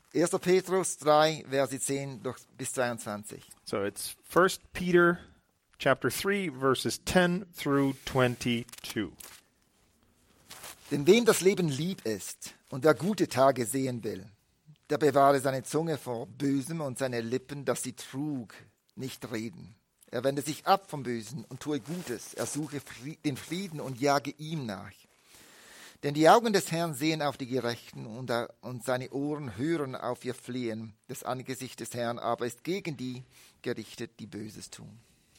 1. Petrus 3, Verse 10 bis 22. So it's 1 Peter chapter 3, verses 10 through 22. Denn wem das Leben lieb ist und wer gute Tage sehen will, der bewahre seine Zunge vor Bösem und seine Lippen, dass sie Trug nicht reden. Er wende sich ab vom Bösen und tue Gutes. Er suche den Frieden und jage ihm nach. Denn die Augen des Herrn sehen auf die Gerechten und seine Ohren hören auf ihr Flehen. Das Angesicht des Herrn aber ist gegen die gerichtet, die Böses tun.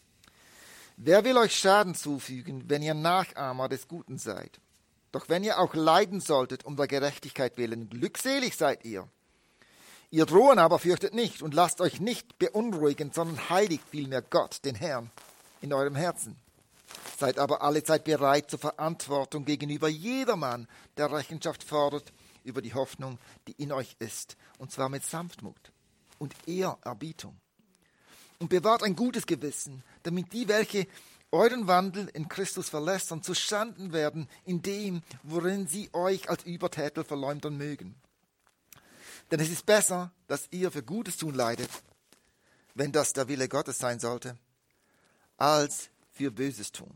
Wer will euch Schaden zufügen, wenn ihr Nachahmer des Guten seid? Doch wenn ihr auch leiden solltet um der Gerechtigkeit willen, glückselig seid ihr. Ihr Drohen aber fürchtet nicht und lasst euch nicht beunruhigen, sondern heiligt vielmehr Gott, den Herrn, in eurem Herzen. Seid aber allezeit bereit zur Verantwortung gegenüber jedermann, der Rechenschaft fordert über die Hoffnung, die in euch ist, und zwar mit Sanftmut und Ehrerbietung. Und bewahrt ein gutes Gewissen, damit die, welche euren Wandel in Christus verlässern, zu Schanden werden in dem, worin sie euch als Übertäter verleumdern mögen. Denn es ist besser, dass ihr für Gutes tun leidet, wenn das der Wille Gottes sein sollte, als für Böses tun.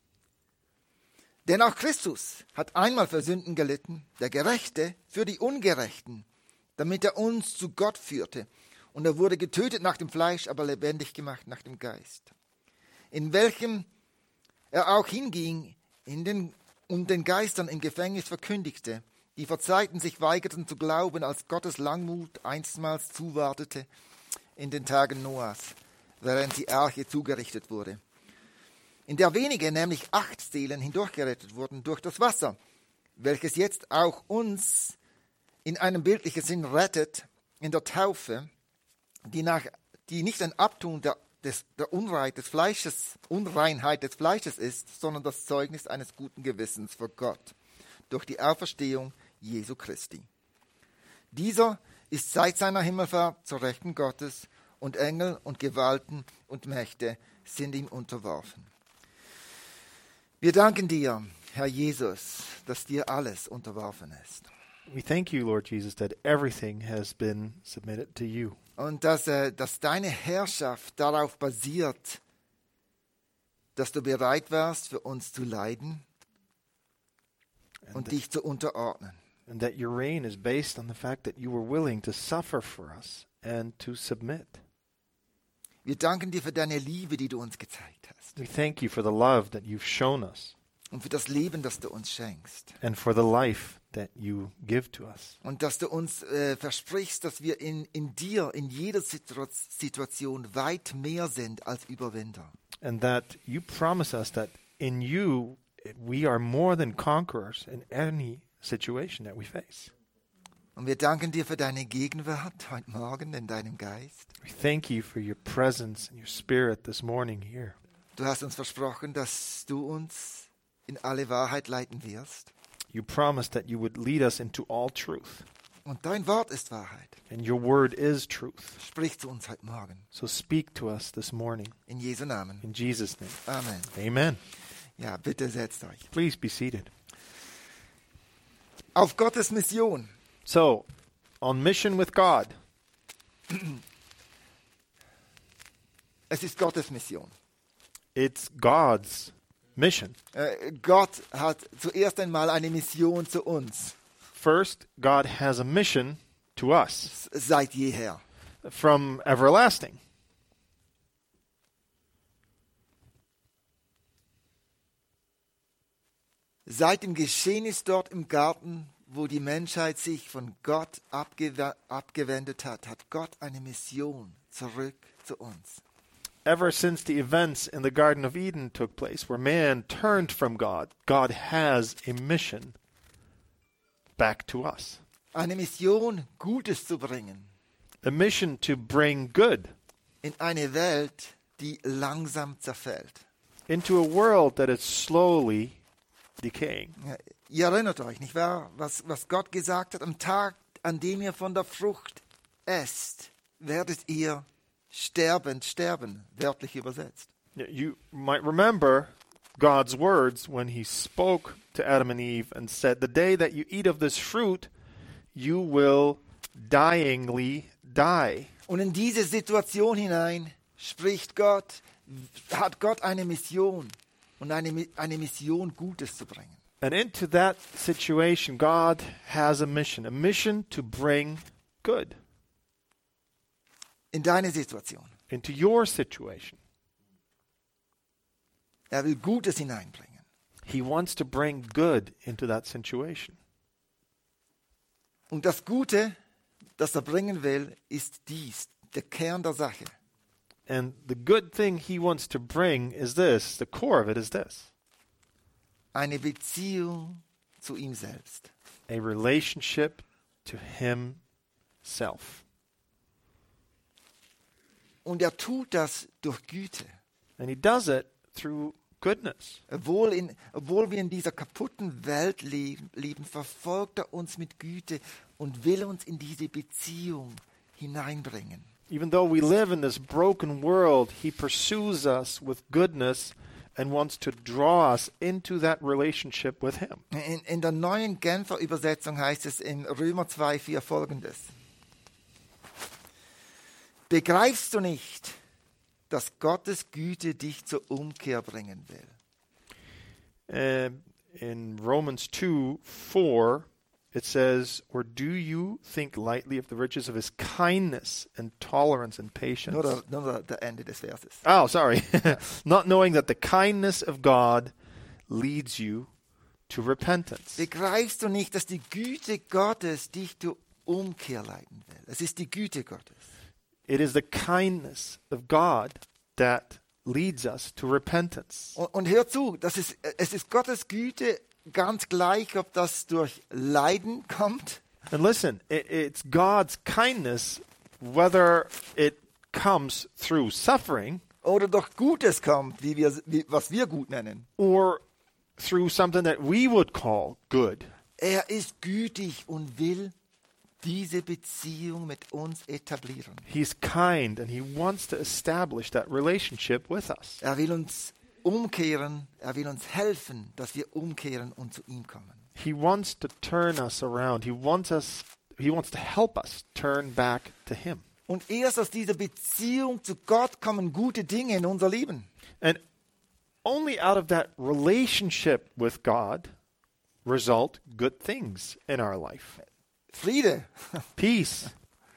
Denn auch Christus hat einmal für Sünden gelitten, der Gerechte für die Ungerechten, damit er uns zu Gott führte. Und er wurde getötet nach dem Fleisch, aber lebendig gemacht nach dem Geist. In welchem er auch hinging und den Geistern im Gefängnis verkündigte, die vor Zeiten sich weigerten zu glauben, als Gottes Langmut einstmals zuwartete in den Tagen Noahs, während die Arche zugerichtet wurde, in der wenige, nämlich 8 Seelen, hindurchgerettet wurden durch das Wasser, welches jetzt auch uns in einem bildlichen Sinn rettet, in der Taufe, die nicht ein Abtun der Unreinheit des Fleisches ist, sondern das Zeugnis eines guten Gewissens vor Gott, durch die Auferstehung Jesu Christi. Dieser ist seit seiner Himmelfahrt zur Rechten Gottes, und Engel und Gewalten und Mächte sind ihm unterworfen. Wir danken dir, Herr Jesus, dass dir alles unterworfen ist. We thank you, Lord Jesus, that everything has been submitted to you. Und dass deine Herrschaft darauf basiert, dass du bereit warst, für uns zu leiden und dich zu unterordnen. And that your reign is based on the fact that you were willing to suffer for us and to submit. Wir danken dir für deine Liebe, die du uns gezeigt hast. We thank you for the love that you've shown us Und für das Leben, das du uns schenkst. and for the life that you give to us. Und dass du uns versprichst, dass wir in dir, in jeder Situation weit mehr sind als Überwinder. And that you promise us that in you we are more than conquerors in any situation that we face. Und wir danken dir für deine Gegenwart heute Morgen in deinem Geist. We thank you for your presence and your spirit this morning here. Du hast uns versprochen, dass du uns in alle Wahrheit leiten wirst. You promised that you would lead us into all truth. Und dein Wort ist Wahrheit. And your word is truth. Sprich zu uns heute Morgen. So speak to us this morning. In Jesu Namen. In Jesus' name. Amen. Amen. Ja, bitte setzt euch. Please be seated. Auf Gottes Mission. So, on mission with God. Es ist Gottes Mission. It's God's mission. Gott hat zuerst einmal eine Mission zu uns. First, God has a mission to us Seit jeher. from everlasting. Seit dem Geschehnis dort im Garten, wo die Menschheit sich von Gott abgewendet hat, hat Gott eine Mission zurück zu uns. Ever since the events in the Garden of Eden took place, where man turned from God, God has a mission back to us. Eine Mission, Gutes zu bringen A mission to bring good in eine Welt, die langsam zerfällt. into a world that is slowly decaying. Ja, ihr erinnert euch, nicht wahr, was Gott gesagt hat? Am Tag, an dem ihr von der Frucht esst, werdet ihr sterben, wörtlich übersetzt. You might remember God's words when he spoke to Adam and Eve and said, the day that you eat of this fruit, you will undyingly die. Und in diese Situation hinein hat Gott eine Mission und eine Mission, Gutes zu bringen. And into that situation, God has a mission to bring good In deine Situation. into your situation. Er will Gutes hineinbringen. He wants to bring good into that situation. Und das Gute, das er bringen will, ist dies, der Kern der Sache. And the good thing he wants to bring is this. The core of it is this. Eine Beziehung zu ihm selbst. A relationship to himself. Und er tut das durch Güte. And he does it through goodness. Obwohl wir in dieser kaputten Welt leben, verfolgt er uns mit Güte und will uns in diese Beziehung hineinbringen. Even though we live in this broken world, he pursues us with goodness and wants to draw us into that relationship with him. In der neuen Genfer Übersetzung heißt es in Römer 2,4 folgendes. Begreifst du nicht, dass Gottes Güte dich zur Umkehr bringen will? In Romans 2:4, it says, "Or do you think lightly of the riches of his kindness and tolerance and patience?" Nur der Ende des Verses. Oh, sorry. Not knowing that the kindness of God leads you to repentance. Begreifst du nicht, dass die Güte Gottes dich zur Umkehr leiten will? Es ist die Güte Gottes. It is the kindness of God that leads us to repentance. Und hör zu, es ist Gottes Güte ganz gleich, ob das durch Leiden kommt And listen, it's God's kindness, whether it comes through suffering oder durch Gutes kommt, was wir gut nennen. or through something that we would call good. Er ist gütig und will diese Beziehung mit uns etablieren. He's kind and he wants to establish that relationship with us. Er will uns umkehren, er will uns helfen, dass wir umkehren und zu ihm kommen. He wants to turn us around. He wants to help us turn back to him. Und erst aus dieser Beziehung zu Gott kommen gute Dinge in unser Leben. And only out of that relationship with God result good things in our life. Friede, Peace.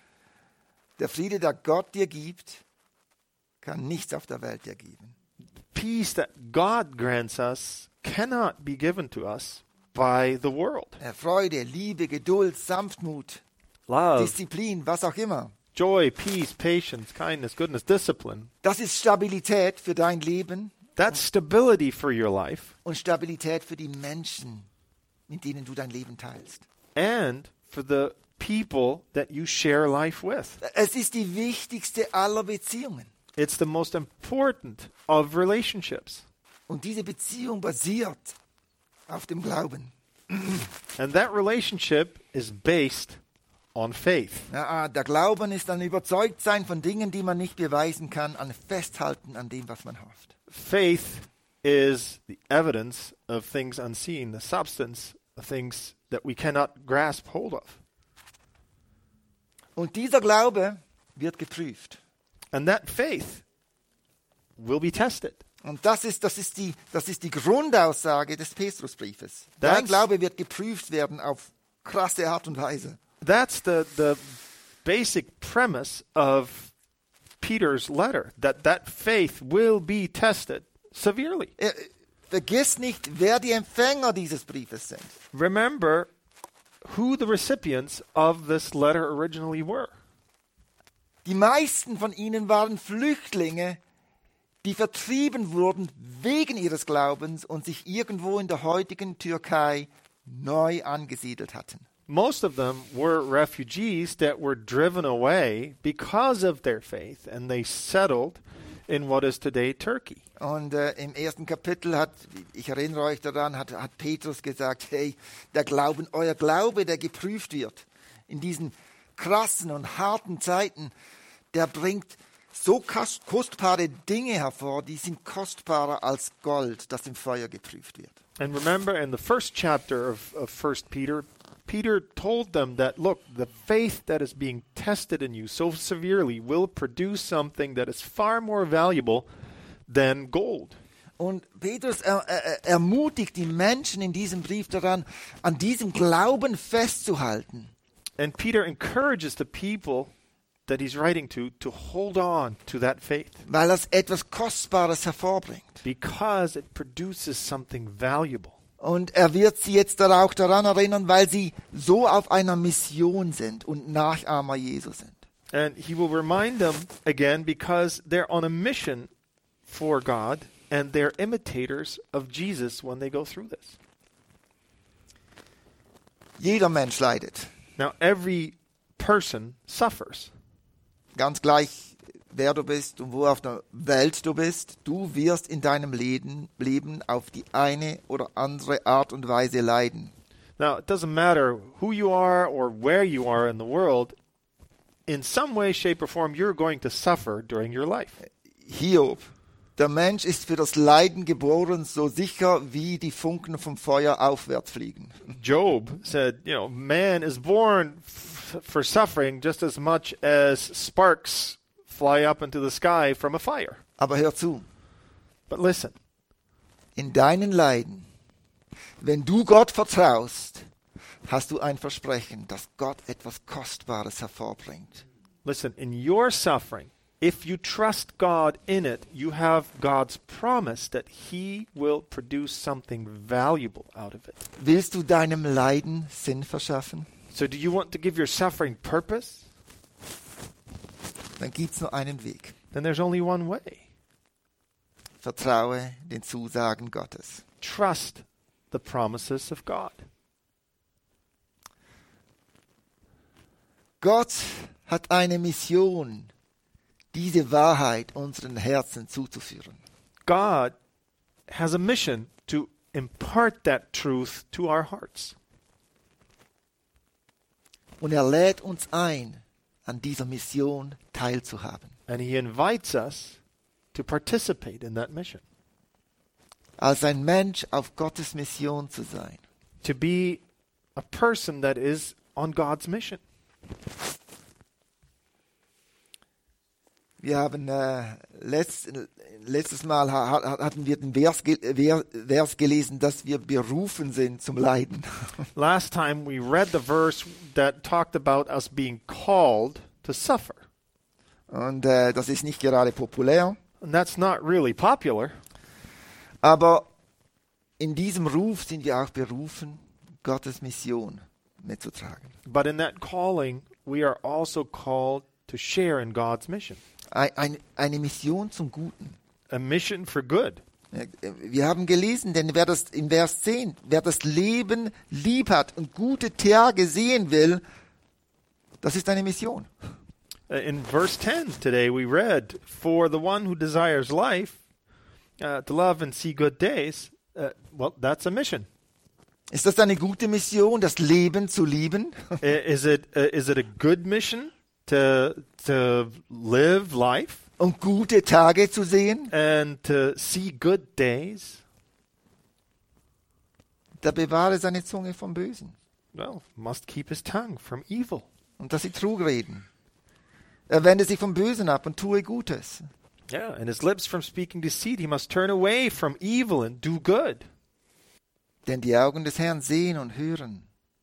der Friede, der Gott dir gibt, kann nichts auf der Welt dir geben. Peace that God grants us cannot be given to us by the world. Freude, Liebe, Geduld, Sanftmut, Love, Disziplin, was auch immer. joy, peace, patience, kindness, goodness, discipline. Das ist Stabilität für dein Leben That's stability for your life und Stabilität für die Menschen, mit denen du dein Leben teilst. and for the people that you share life with. Es ist die wichtigste aller Beziehungen. It's the most important of relationships. Und diese Beziehung basiert auf dem Glauben. And that relationship is based on faith. Der Glauben ist ein Überzeugtsein von Dingen, die man nicht beweisen kann, ein Festhalten an dem, was man hofft. Faith is the evidence of things unseen, the substance of things that we cannot grasp hold of. Und dieser Glaube wird geprüft. And that faith will be tested. Und das ist die Grundaussage des Petrusbriefes. Dein Glaube wird geprüft werden auf krasse Art und Weise. That's the basic premise of Peter's letter, that faith will be tested severely. Vergiss nicht, wer die Empfänger dieses Briefes sind. Remember who the recipients of this letter originally were. Die meisten von ihnen waren Flüchtlinge, die vertrieben wurden wegen ihres Glaubens und sich irgendwo in der heutigen Türkei neu angesiedelt hatten. Most of them were refugees that were driven away because of their faith, and they settled in what is today Turkey. Und im ersten Kapitel ich erinnere euch daran, hat Petrus gesagt, hey, euer Glaube, der geprüft wird in diesen krassen und harten Zeiten, der bringt so kostbare Dinge hervor, die sind kostbarer als Gold, das im Feuer geprüft wird. And remember, in the first chapter of 1 Peter, Peter told them that, look, the faith that is being tested in you so severely will produce something that is far more valuable than gold. Und Petrus ermutigt die Menschen in diesem Brief daran, an diesem Glauben festzuhalten. And Peter encourages the people that he's writing to hold on to that faith. Weil das etwas Kostbares hervorbringt. Because it produces something valuable. Und er wird sie jetzt auch daran erinnern, weil sie so auf einer Mission sind und Nachahmer Jesu sind. And he will remind them again because they're on a mission for God and they're imitators of Jesus when they go through this. Jeder Mensch leidet. Now, every person suffers. Ganz gleich, wer du bist und wo auf der Welt du bist, du wirst in deinem Leben auf die eine oder andere Art und Weise leiden. Now, it doesn't matter who you are or where you are in the world. In some way, shape, or form, you're going to suffer during your life. Hiob, der Mensch ist für das Leiden geboren, so sicher wie die Funken vom Feuer aufwärts fliegen. Job said, man is born for suffering just as much as sparks fly up into the sky from a fire. Aber hör zu, But listen, in deinen Leiden, wenn du Gott vertraust, hast du ein Versprechen, dass Gott etwas Kostbares hervorbringt. listen, in your suffering, if you trust God in it, you have God's promise that He will produce something valuable out of it. Willst du deinem Leiden Sinn verschaffen? So do you want to give your suffering purpose? Dann gibt's nur einen Weg. Then there's only one way. Vertraue den Zusagen Gottes. Trust the promises of God. Gott hat eine Mission, diese Wahrheit unseren Herzen zuzuführen. God has a mission to impart that truth to our hearts. Und er lädt uns ein, an dieser Mission teilzuhaben. And He invites us to participate in that mission. Als ein Mensch auf Gottes Mission zu sein. To be a person that is on God's mission. Wir haben letztes Mal hatten wir den Vers gelesen, dass wir berufen sind zum Leiden. Last time we read the verse that talked about us being called to suffer. Und das ist nicht gerade populär. And that's not really popular. Aber in diesem Ruf sind wir auch berufen, Gottes Mission mitzutragen. But in that calling, we are also called to share in God's mission. Eine Mission zum Guten. A mission for good. Wir haben gelesen, denn wer das in Vers 10, wer das Leben lieb hat und gute Tage sehen will, das ist eine Mission. In verse 10 today we read, for the one who desires life, to love and see good days, well, that's a mission. Ist das eine gute Mission, das Leben zu lieben? Is it a good mission to live life Und gute Tage zu sehen? and to see good days? Der bewahre seine Zunge vom Bösen Well, must keep his tongue from evil. und dass sie Trug reden. Er wende sich vom Bösen ab und tue Gutes. Yeah, and his lips from speaking deceit. He must turn away from evil and do good. Denn die Augen des Herrn sehen und hören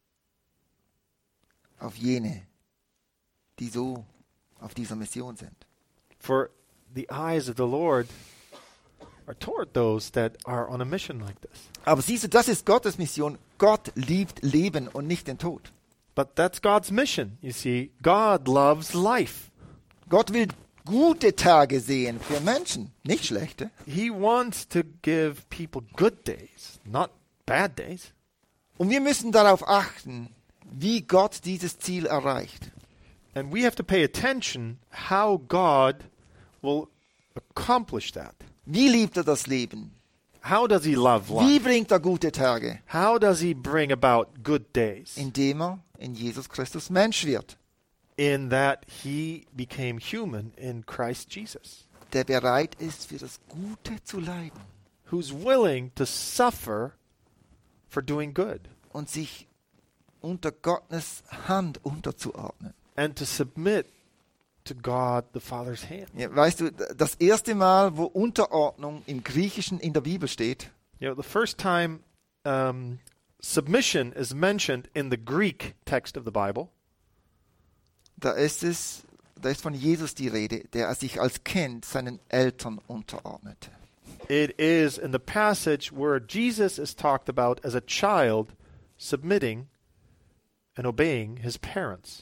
auf jene, die so auf dieser Mission sind. For the eyes of the Lord are toward those that are on a mission like this. Aber siehst du, das ist Gottes Mission. Gott liebt Leben und nicht den Tod. But that's God's mission. You see, God loves life. Gott will gute Tage sehen für Menschen, nicht schlechte. He wants to give people good days, not bad days. Und wir müssen darauf achten, wie Gott dieses Ziel erreicht. And we have to pay attention how God will accomplish that. Wie liebt er das Leben? How does he love Wie life? bringt er gute Tage? How does he bring about good days? Indem er in Jesus Christus Mensch wird, In that he became human in Christ Jesus, der bereit ist, für das Gute zu leiden who's willing to suffer for doing good. und sich unter Gottes Hand unterzuordnen. and to submit to God the Father's hand. Ja, weißt du, das erste Mal, wo Unterordnung im Griechischen in der Bibel steht, You know, the first time submission is mentioned in the Greek text of the Bible, da ist von Jesus die Rede, der sich als Kind seinen Eltern unterordnete. it is in the passage where Jesus is talked about as a child submitting and obeying his parents.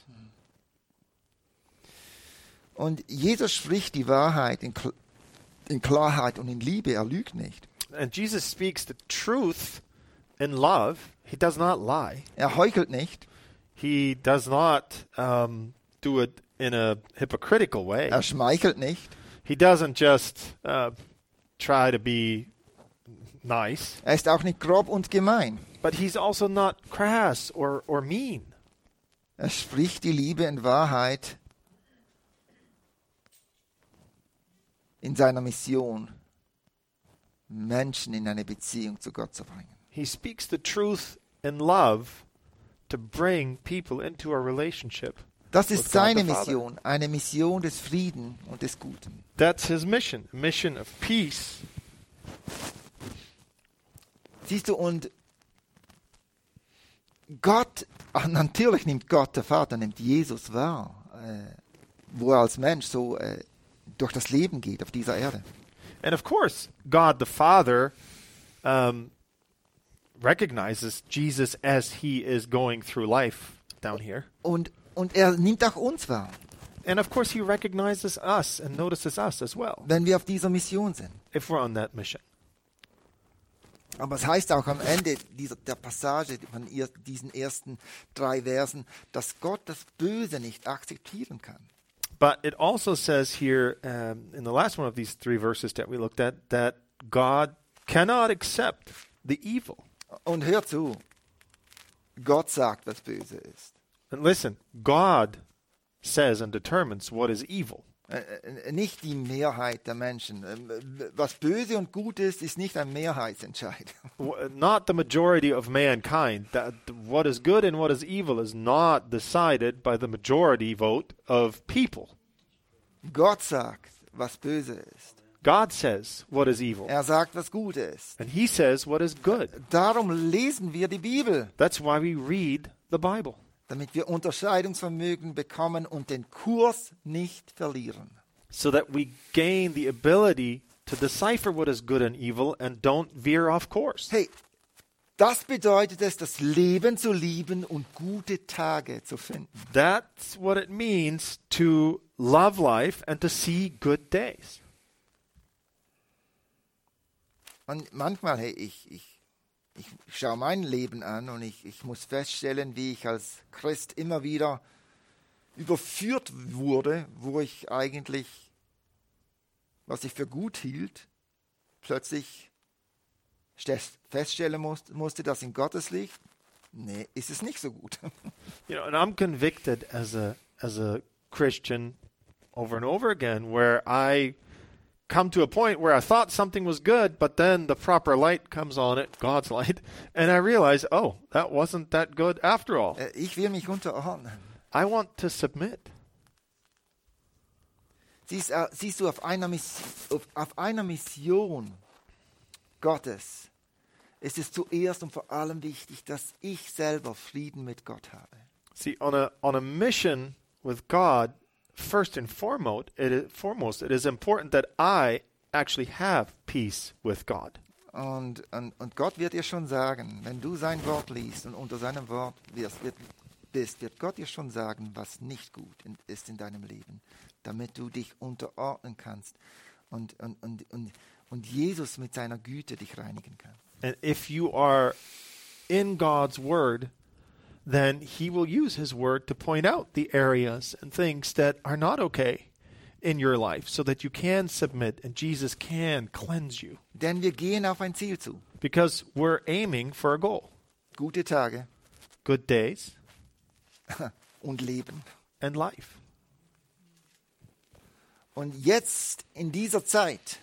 Und Jesus spricht die Wahrheit in Klarheit und in Liebe, er lügt nicht. And Jesus speaks the truth in love. He does not lie. Er heuchelt nicht, He does not do it in a hypocritical way. er schmeichelt nicht, He doesn't just try to be nice, er ist auch nicht grob und gemein. but he's also not crass or mean. Er spricht die Liebe in Wahrheit in seiner Mission, Menschen in eine Beziehung zu Gott zu bringen. He speaks the truth in love to bring people into a relationship. Das with ist God seine the Father. Mission, eine Mission des Frieden und des Guten. That's his mission, a mission of peace. Siehst du, und natürlich nimmt Gott, der Vater, nimmt Jesus wahr, wo er als Mensch so durch das Leben geht auf dieser Erde. And of course, God the Father recognizes Jesus as he is going through life down here. Und er nimmt auch uns wahr, And of course, he recognizes us and notices us as well wenn wir auf dieser Mission sind. if we're on that mission. Aber es heißt auch am Ende der Passage von diesen ersten 3 Versen, dass Gott das Böse nicht akzeptieren kann. But it also says here in the last one of these 3 verses that we looked at that God cannot accept the evil. Und hör zu, Gott sagt, was böse ist. And listen, God says and determines what is evil. Nicht die Mehrheit der Menschen. Was böse und gut ist, ist nicht ein Mehrheitsentscheid. Not the majority of mankind. That what is good and what is evil is not decided by the majority vote of people. Gott sagt, was böse ist. God says what is evil. Er sagt, was gut ist. And he says what is good. Darum lesen wir die Bibel, That's why we read the Bible. damit wir Unterscheidungsvermögen bekommen und den Kurs nicht verlieren. So that we gain the ability to decipher what is good and evil and don't veer off course. Hey, das bedeutet es, das Leben zu lieben und gute Tage zu finden. That's what it means to love life and to see good days. Und manchmal, hey, ich schaue mein Leben an und ich muss feststellen, wie ich als Christ immer wieder überführt wurde, wo ich eigentlich, was ich für gut hielt, plötzlich feststellen musste, dass in Gottes Licht, nee, ist es nicht so gut. You know, and I'm convicted as a Christian over and over again where I come to a point where I thought something was good, but then the proper light comes on it, God's light, and I realize, oh, that wasn't that good after all. Ich will mich unterordnen. I want to submit. Siehst du, auf einer Mission Gottes ist es zuerst und vor allem wichtig, dass ich selber Frieden mit Gott habe. See, on a mission with God, first and foremost, it is important that I actually have peace with God. Und Gott wird dir schon sagen, wenn du sein Wort liest und unter seinem Wort bist, wird Gott dir schon sagen, was nicht gut ist in deinem Leben, damit du dich unterordnen kannst und Jesus mit seiner Güte dich reinigen kann. And if you are in God's word, then he will use his word to point out the areas and things that are not okay in your life so that you can submit and Jesus can cleanse you. Denn wir gehen auf ein Ziel zu. Because we're aiming for a goal. Gute Tage Good days und Leben. and life. Und jetzt in dieser Zeit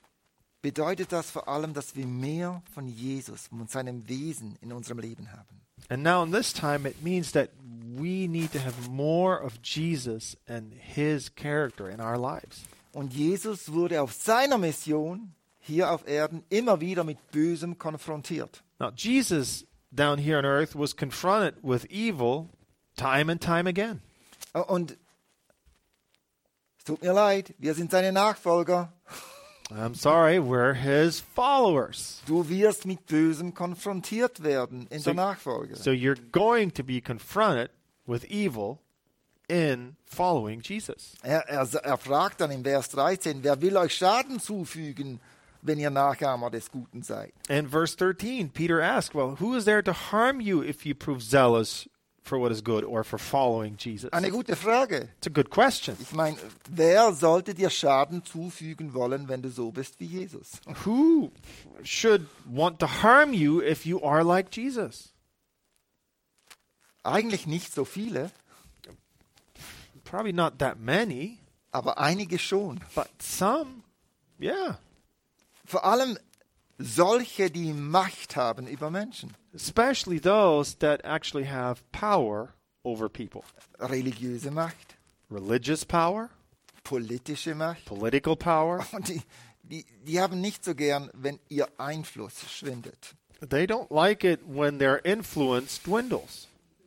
bedeutet das vor allem, dass wir mehr von Jesus und seinem Wesen in unserem Leben haben. And now in this time, it means that we need to have more of Jesus and his character in our lives. Und Jesus wurde auf seiner Mission hier auf Erden immer wieder mit Bösem konfrontiert. Now, Jesus down here on earth was confronted with evil time and time again. Und es tut mir leid, wir sind seine Nachfolger. I'm sorry, we're his followers. Du wirst mit Bösem konfrontiert werden in der Nachfolge. So you're going to be confronted with evil in following Jesus. Er fragt dann im Vers 13, wer will euch Schaden zufügen, wenn ihr Nachahmer des Guten seid? In verse 13, Peter asked, well, who is there to harm you if you prove zealous for what is good or for following Jesus? Eine gute Frage. It's a good question. Ich meine, wer sollte dir Schaden zufügen wollen, wenn du so bist wie Jesus? Who should want to harm you if you are like Jesus? Eigentlich nicht so viele, Probably not that many, aber einige schon. but some, yeah. Vor allem solche, die Macht haben über Menschen. Especially those that actually have power over people. Religiöse Macht, Religious power, politische Macht. political power. Und die haben nicht so gern, wenn ihr Einfluss schwindet. They don't like it when their influence dwindles.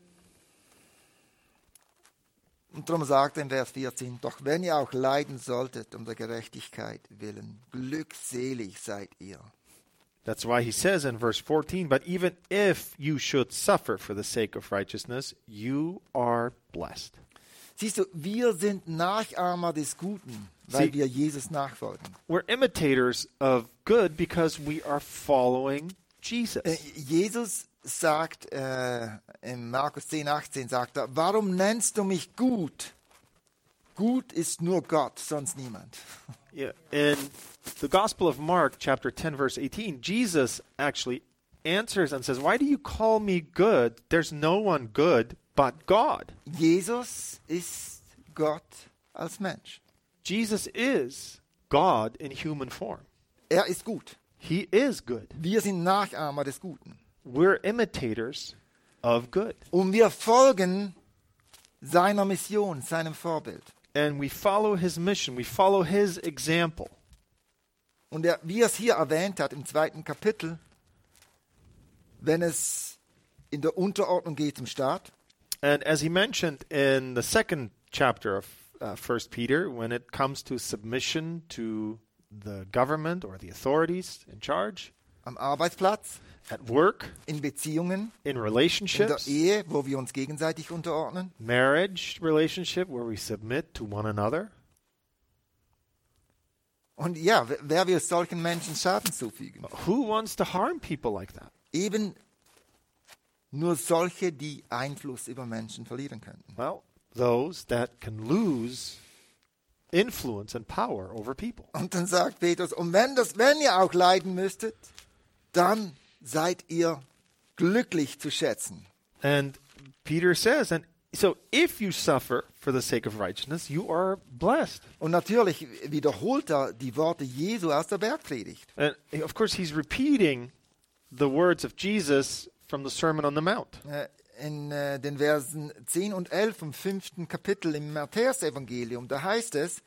Und darum sagt er in Vers 14, doch wenn ihr auch leiden solltet um der Gerechtigkeit willen, glückselig seid ihr. That's why he says in verse 14, but even if you should suffer for the sake of righteousness, you are blessed. Siehst du, wir sind Nachahmer des Guten, weil wir Jesus nachfolgen. We're imitators of good because we are following Jesus. Jesus sagt in Markus 10, 18, sagt er, warum nennst du mich gut? Gut ist nur Gott, sonst niemand. Yeah. In the Gospel of Mark, chapter 10, verse 18, Jesus actually answers and says, why do you call me good? There's no one good but God. Jesus ist Gott als Mensch. Jesus is God in human form. Er ist gut. He is good. Wir sind Nachahmer des Guten. We're imitators of good. Und wir folgen seiner Mission, seinem Vorbild. And we follow his mission. We follow his example. Und wie er es hier erwähnt hat im 2. Kapitel, wenn es in der Unterordnung geht zum Staat, And as he mentioned in the second chapter of 1 Peter, when it comes to submission to the government or the authorities in charge, am Arbeitsplatz, at work, in Beziehungen, in in der relationships, Ehe, wo wir uns gegenseitig unterordnen. marriage relationship where we submit to one another. Und ja, wer will solchen Menschen Schaden zufügen? Who wants to harm people like that? Eben nur solche, die Einfluss über Menschen verlieren könnten. Well, those that can lose influence and power over people. Und dann sagt Petrus, und wenn ihr auch leiden müsstet, dann seid ihr glücklich zu schätzen. And Peter says, and so if you suffer for the sake of righteousness, you are blessed. Und natürlich wiederholt er die Worte Jesu aus der Bergpredigt. And of course, he's repeating the words of Jesus from the Sermon on the Mount. In den Versen 10 und 11 vom 5. Kapitel im Matthäusevangelium, da heißt es,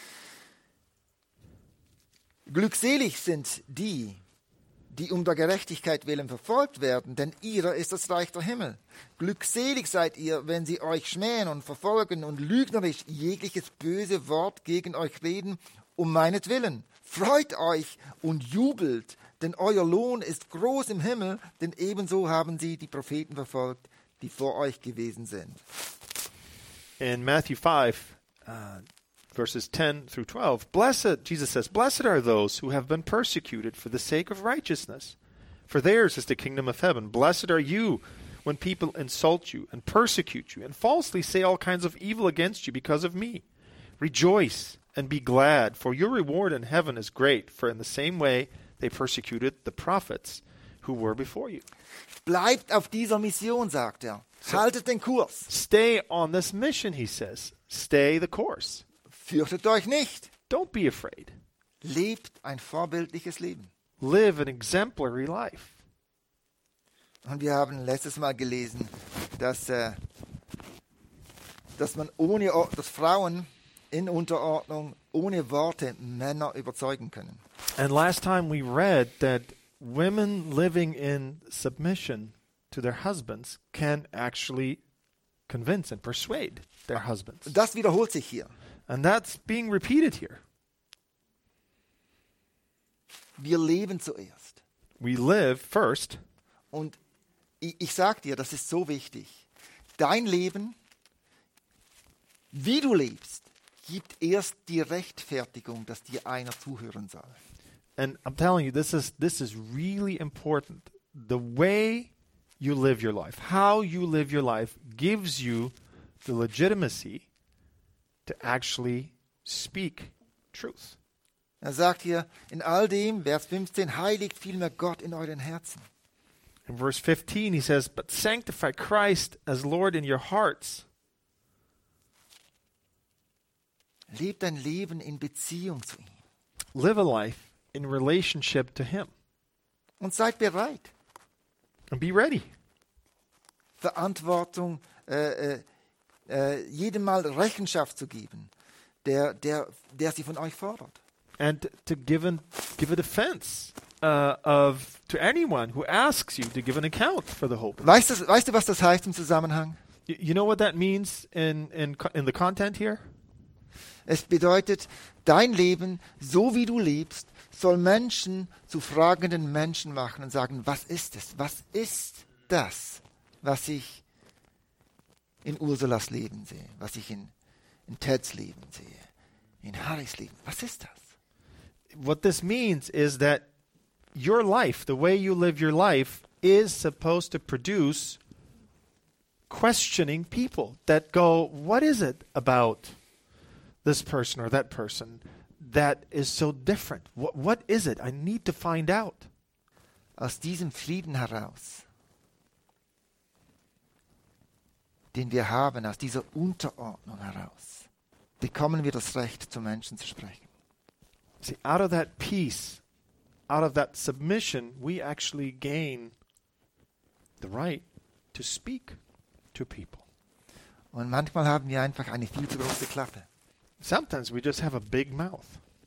glückselig sind die, die um der Gerechtigkeit willen verfolgt werden, denn ihrer ist das Reich der Himmel. Glückselig seid ihr, wenn sie euch schmähen und verfolgen und lügnerisch jegliches böse Wort gegen euch reden, um meinetwillen. Freut euch und jubelt, denn euer Lohn ist groß im Himmel, denn ebenso haben sie die Propheten verfolgt, die vor euch gewesen sind. In Matthew 5, verses 10 through 12, Jesus says, blessed are those who have been persecuted for the sake of righteousness, for theirs is the kingdom of heaven. Blessed are you when people insult you and persecute you and falsely say all kinds of evil against you because of me. Rejoice and be glad, for your reward in heaven is great, for in the same way they persecuted the prophets who were before you. Bleibt auf dieser Mission, sagt er. Haltet den Kurs. Stay on this mission, he says. Stay the course. Fürchtet euch nicht. Don't be afraid. Lebt ein vorbildliches Leben. Live an exemplary life. Und wir haben letztes Mal gelesen, dass dass Frauen in Unterordnung ohne Worte Männer überzeugen können. And last time we read that women living in submission to their husbands can actually convince and persuade their husbands. Und das wiederholt sich hier. And that's being repeated here. Wir leben zuerst. We live first. Und ich sage dir, das ist so wichtig. Dein Leben, wie du lebst, gibt erst die Rechtfertigung, dass dir einer zuhören soll. And I'm telling you, this is really important. The way you live your life, how you live your life, gives you the legitimacy to actually speak truth. Er sagt hier, in all dem, Vers 15, heiligt vielmehr Gott in euren Herzen. In verse 15, he says, "But sanctify Christ as Lord in your hearts." Lebt dein Leben in Beziehung zu ihm. Live a life in relationship to him. Und seid bereit, And be ready. Verantwortung, jedem Mal Rechenschaft zu geben, der sie von euch fordert. And to give a defense to anyone who asks you to give an account for the hope. Weißt du, was das heißt im Zusammenhang? You know what that means in the content here? Es bedeutet, dein Leben, so wie du lebst, soll Menschen zu fragenden Menschen machen und sagen, was ist es? Was ist das, was ich in Ursulas Leben sehe, was ich in Teds Leben sehe, in Harrys Leben? Was ist das? What this means is that your life, the way you live your life, is supposed to produce questioning people that go, what is it about this person or that person that is so different? What is it? I need to find out. Aus diesem Frieden heraus, den wir haben, aus dieser Unterordnung heraus, bekommen wir das Recht, zu Menschen zu sprechen. See, out of that peace, out of that submission, we actually gain the right to speak to people. Und manchmal haben wir einfach eine viel zu große Klappe. Sometimes we just have a big mouth.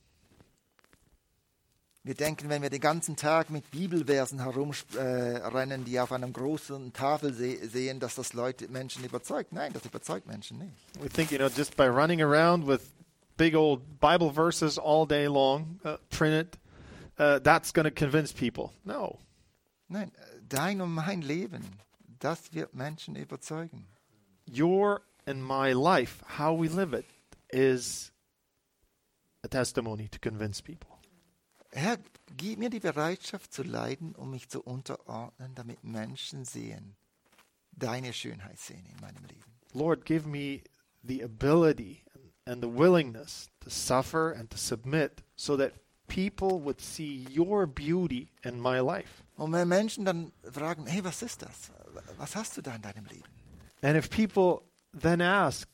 Wir denken, wenn wir den ganzen Tag mit Bibelversen herumrennen, die auf einer großen Tafel sehen, dass das Menschen überzeugt. Nein, das überzeugt Menschen nicht. We think, just by running around with big old Bible verses all day long, printed, that's going to convince people. No. Nein, dein und mein Leben, das wird Menschen überzeugen. Your and my life, how we live it, is a testimony to convince people. Herr, gib mir die Bereitschaft zu leiden, um mich zu unterordnen, damit Menschen sehen, deine Schönheit sehen in meinem Leben. Lord, give me the ability and the willingness to suffer and to submit so that people would see your beauty in my life. Und wenn Menschen dann fragen, hey, was ist das? Was hast du da in deinem Leben? And if people then ask,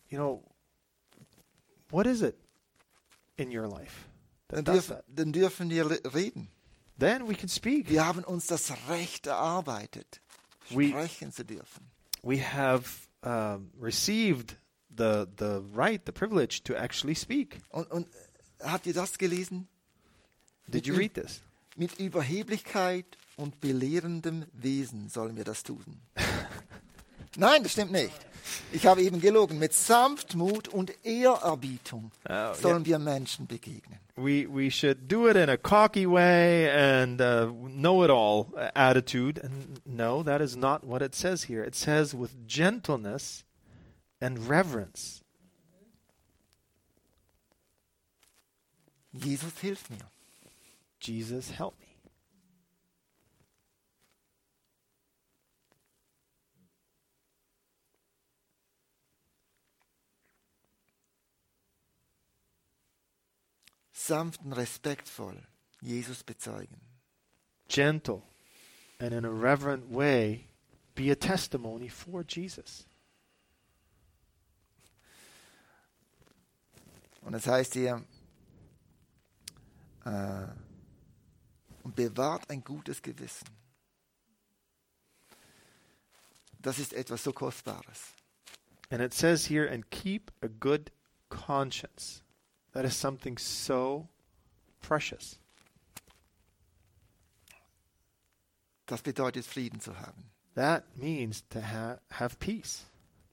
what is it in your life that does that? Dann dürfen wir reden. Then we can speak. Wir haben uns das Recht erarbeitet, sprechen zu dürfen. We have received the right, the privilege to actually speak. Und habt ihr das gelesen? Did you read this? Mit Überheblichkeit und belehrendem Wesen sollen wir das tun. Nein, das stimmt nicht. Ich habe eben gelogen. Mit Sanftmut und Ehrerbietung sollen wir Menschen begegnen. We should do it in a cocky way and know-it-all attitude. And no, that is not what it says here. It says with gentleness and reverence. Jesus, hilf mir. Jesus, help me. Sanft und respektvoll Jesus bezeugen. Gentle and in a reverent way be a testimony for Jesus. Und das heißt hier, und bewahrt ein gutes Gewissen. Das ist etwas so Kostbares. And it says here, and keep a good conscience. That is something so precious. Das bedeutet, Frieden zu haben. That means to have peace.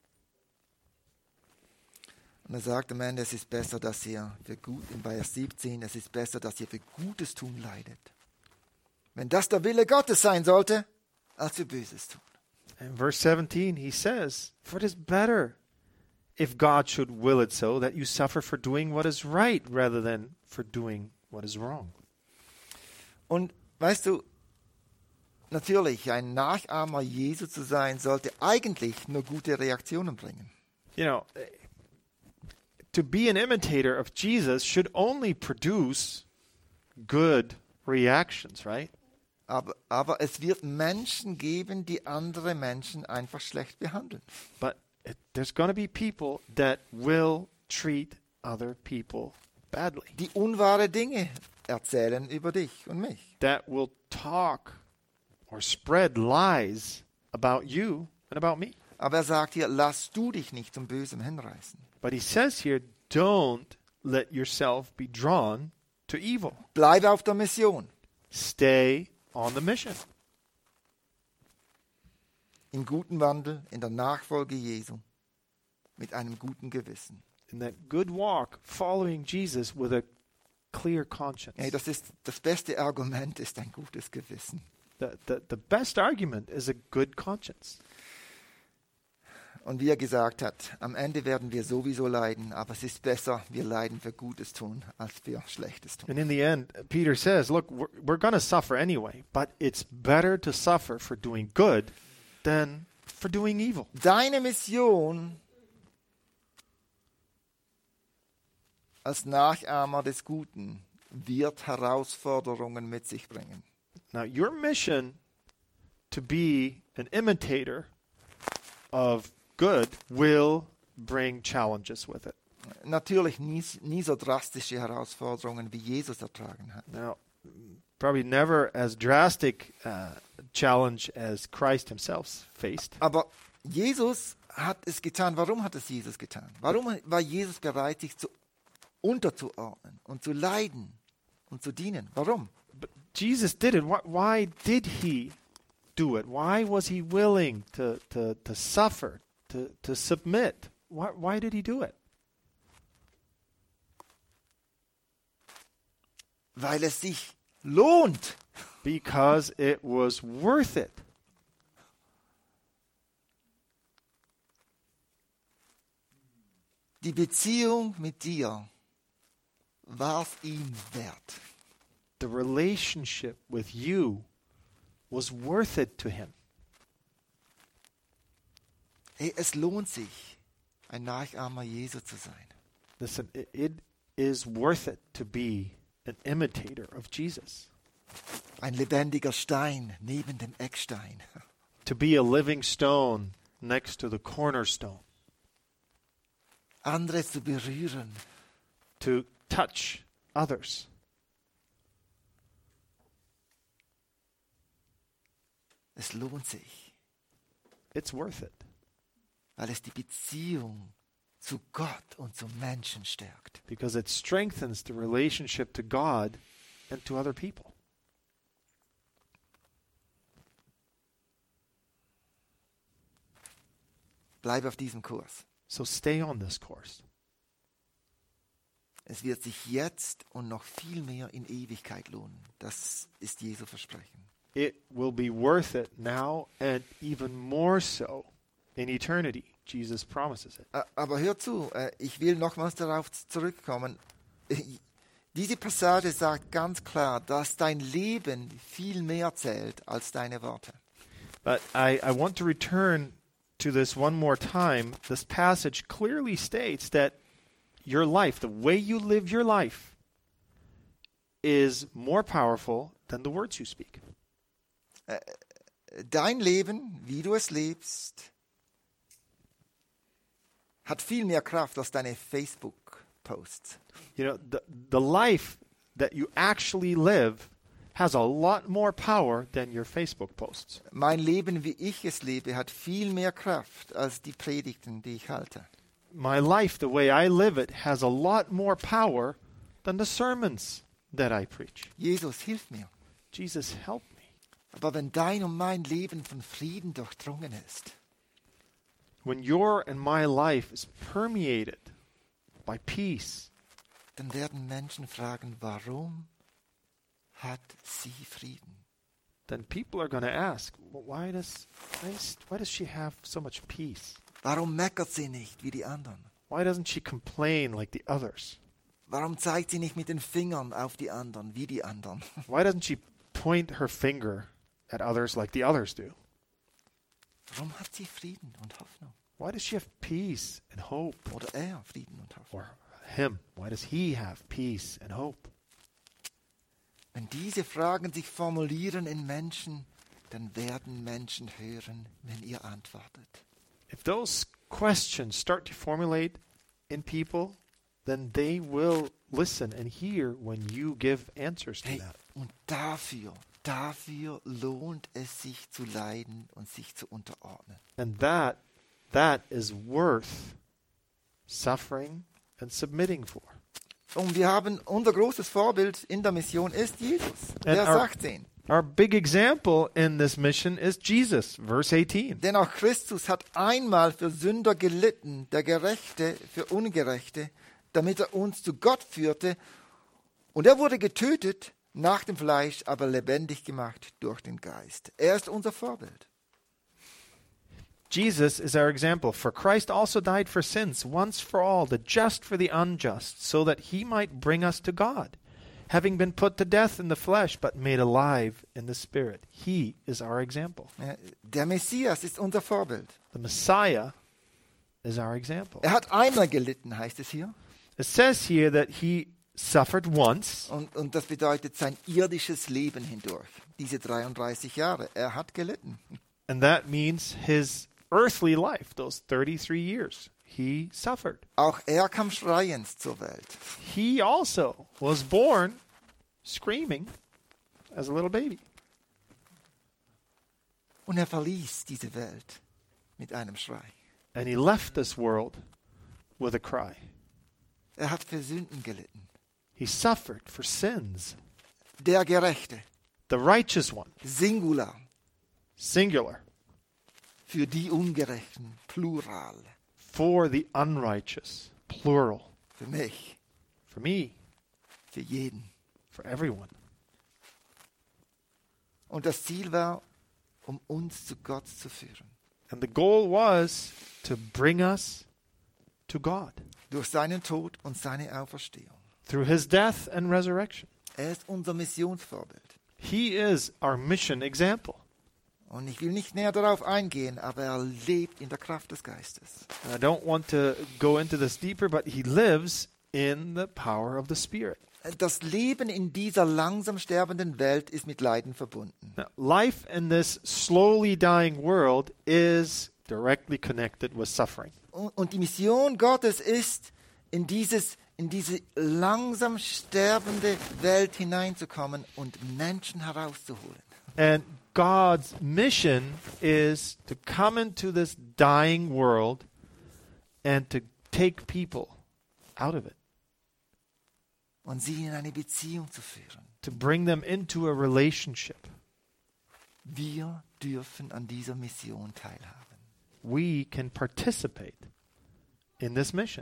Und er sagt am Ende, es ist besser, dass ihr in Vers 17, es ist besser, dass ihr für Gutes tun leidet. Wenn das der Wille Gottes sein sollte, als für Böses tun. In verse 17, he says, for it is better if God should will it so that you suffer for doing what is right rather than for doing what is wrong. Und weißt du, natürlich, ein Nachahmer Jesu zu sein, sollte eigentlich nur gute Reaktionen bringen. You know, to be an imitator of Jesus should only produce good reactions, right? Aber es wird Menschen geben, die andere Menschen einfach schlecht behandeln. But there's going to be people that will treat other people badly. Die unwahre Dinge erzählen über dich und mich. That will talk or spread lies about you and about me. Aber er sagt hier, lass du dich nicht zum Bösen hinreißen. But he says here, don't let yourself be drawn to evil. Bleibe auf der Mission. Stay on the mission. Im guten Wandel, in der Nachfolge Jesu, mit einem guten Gewissen. In that good walk, following Jesus with a clear conscience. Hey, das beste Argument ist ein gutes Gewissen. The best argument is a good conscience. Und wie er gesagt hat, am Ende werden wir sowieso leiden, aber es ist besser, wir leiden für Gutes tun, als für Schlechtes tun. And in the end, Peter says, look, we're going to suffer anyway, but it's better to suffer for doing good than for doing evil. Deine Mission als Nachahmer des Guten wird Herausforderungen mit sich bringen. Now, your mission to be an imitator of good will bring challenges with it. Natürlich nie so drastische Herausforderungen, wie Jesus ertragen hat. Now, probably never as drastic challenge as Christ himself faced. Aber Jesus hat es getan. Warum hat es Jesus getan? Warum war Jesus bereit, sich unterzuordnen und zu leiden und zu dienen? Warum? But Jesus did it. Why did he do it? Why was he willing to suffer, to submit? Why did he do it? Weil es sich lohnt. Because it was worth it. Die Beziehung mit dir war es ihm wert. The relationship with you was worth it to him. Hey, es lohnt sich, ein Nachahmer Jesu zu sein. Listen, it is worth it to be an imitator of Jesus. Ein lebendiger Stein neben dem Eckstein. To be a living stone next to the cornerstone. Andere zu berühren. To touch others. Es lohnt sich, It's worth it. weil es die Beziehung zu Gott und zum Menschen stärkt. Because it strengthens the relationship to God and to other people. Bleib auf diesem Kurs. So stay on this course. Es wird sich jetzt und noch viel mehr in Ewigkeit lohnen. Das ist Jesu Versprechen. It will be worth it now and even more so in eternity. Jesus promises it. Aber hör zu, ich will nochmals darauf zurückkommen. Diese Passage sagt ganz klar, dass dein Leben viel mehr zählt als deine Worte. But I want to return to this one more time. This passage clearly states that your life, the way you live your life, is more powerful than the words you speak. Dein Leben, wie du es lebst, hat viel mehr Kraft als deine Facebook-Posts. You know, the life that you actually live has a lot more power than your Facebook posts. Mein Leben, wie ich es lebe, hat viel mehr Kraft als die Predigten, die ich halte. My life, the way I live it, has a lot more power than the sermons that I preach. Jesus, hilf mir. Jesus, help me. Aber wenn dein und mein Leben von Frieden durchdrungen ist, When your and my life is permeated by peace, dann werden Menschen fragen, warum hat sie Frieden? then people are going to ask, well, why does she have so much peace? Warum meckert sie nicht wie die anderen? Why doesn't she complain like the others? Warum zeigt sie nicht mit den Fingern auf die anderen wie die anderen? Why doesn't she point her finger at others like the others do? Warum hat sie Frieden und Hoffnung? Why does she have peace and hope? Oder er Frieden und Hoffnung? Or him, why does he have peace and hope? Wenn diese Fragen sich formulieren in Menschen, dann werden Menschen hören, wenn ihr antwortet. If those questions start to formulate in people, then they will listen and hear when you give answers to Hey, that. und dafür lohnt es sich zu leiden und sich zu unterordnen. And that is worth suffering and submitting for. Und wir haben unser großes Vorbild in der Mission ist Jesus. Vers 18. Our big example in this mission is Jesus, verse 18. Denn auch Christus hat einmal für Sünder gelitten, der Gerechte für Ungerechte, damit er uns zu Gott führte. Und er wurde getötet nach dem Fleisch, aber lebendig gemacht durch den Geist. Er ist unser Vorbild. Jesus is our example. For Christ also died for sins once for all, the just for the unjust, so that he might bring us to God, having been put to death in the flesh, but made alive in the spirit. He is our example. Der Messias ist unser Vorbild. The Messiah is our example. Er hat einmal gelitten, heißt es hier. It says here that he suffered once, Und das bedeutet sein irdisches Leben hindurch. Diese 33 Jahre. Er hat gelitten. and that means his earthly life, those 33 years. He suffered. Auch er kam schreiend zur Welt. He also was born screaming as a little baby. Und er verließ diese Welt mit einem Schrei. And he left this world with a cry. Er hat für Sünden gelitten. He suffered for sins. Der Gerechte, The righteous one, Singular. singular. Für die Ungerechten, Plural. For the unrighteous, plural. Für mich, For me, für jeden. for everyone. Und das Ziel war, um uns zu Gott zu führen. And the goal was to bring us to God Durch seinen Tod und seine Auferstehung. through his death and resurrection. Er ist unser Missionsvorbild. He is our mission example. Und ich will nicht näher darauf eingehen, aber er lebt in der Kraft des Geistes. And I don't want to go into this deeper, but he lives in the power of the Spirit. Das Leben in dieser langsam sterbenden Welt ist mit Leiden verbunden. Now, life in this slowly dying world is directly connected with suffering. Und die Mission Gottes ist, in diese langsam sterbende Welt hineinzukommen und Menschen herauszuholen. And God's mission is to come into this dying world and to take people out of it, Und sie in eine Beziehung zu führen. to bring them into a relationship. Wir dürfen an dieser Mission teilhaben. We can participate in this mission,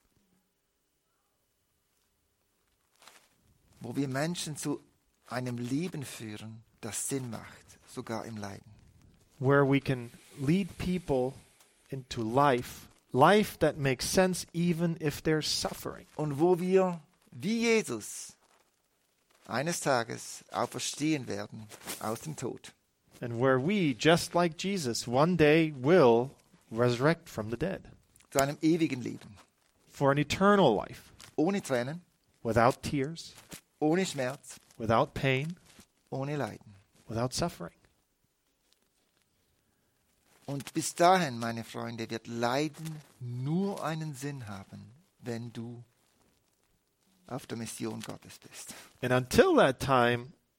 Wo wir Menschen zu einem Leben führen, das Sinn macht, sogar im Leiden. where we can lead people into life that makes sense even if they're suffering. Und wo wir, wie Jesus, eines Tages auferstehen werden aus dem Tod. And where we, just like Jesus, one day will resurrect from the dead Zu einem ewigen Leben. for an eternal life, Ohne Tränen, without tears, ohne Schmerz, without pain, ohne Leiden. without suffering. Und bis dahin, meine Freunde, wird Leiden nur einen Sinn haben, wenn du auf der Mission Gottes bist. And until that time,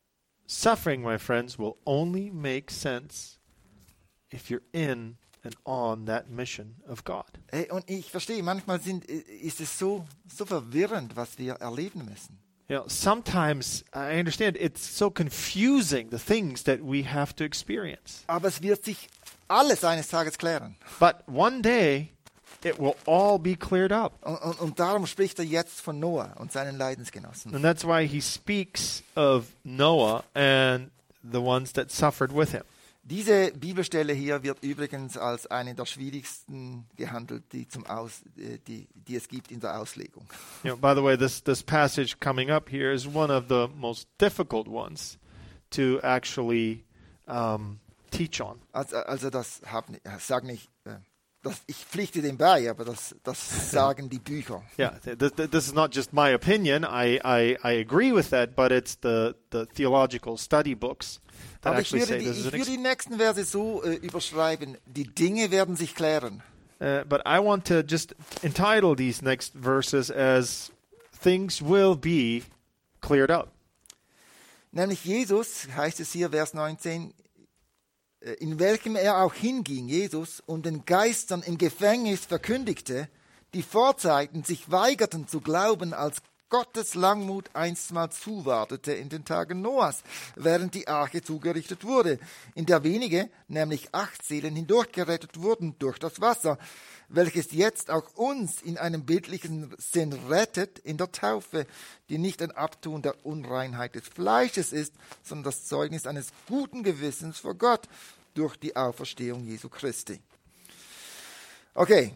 suffering, my friends, will only make sense if you're in and on that mission of God. Hey, und ich verstehe, manchmal ist es so verwirrend, was wir erleben müssen. You know, sometimes I understand it's so confusing, the things that we have to experience. Aber es wird sich alles eines Tages klären. But one day, it will all be cleared up. Und darum spricht er jetzt von Noah und seinen Leidensgenossen. And that's why he speaks of Noah and the ones that suffered with him. Diese Bibelstelle hier wird übrigens als eine der schwierigsten gehandelt, die es gibt in der Auslegung. You know, by the way, this passage coming up here is one of the most difficult ones to actually teach on. Also das sagen nicht, ich pflichte dem bei, aber das sagen die Bücher. Yeah, this is not just my opinion. I agree with that, but it's the theological study books that Aber ich actually say würde this is an die nächsten Verse so überschreiben, die Dinge werden sich klären. but I want to just entitle these next verses as things will be cleared up. Nämlich Jesus, heißt es hier, Vers 19, in welchem er auch hinging, Jesus, und den Geistern im Gefängnis verkündigte, die Vorzeiten sich weigerten zu glauben, als Gottes Langmut einstmal zuwartete in den Tagen Noahs, während die Arche zugerichtet wurde, in der wenige, nämlich 8 Seelen, hindurchgerettet wurden durch das Wasser, welches jetzt auch uns in einem bildlichen Sinn rettet in der Taufe, die nicht ein Abtun der Unreinheit des Fleisches ist, sondern das Zeugnis eines guten Gewissens vor Gott durch die Auferstehung Jesu Christi. Okay,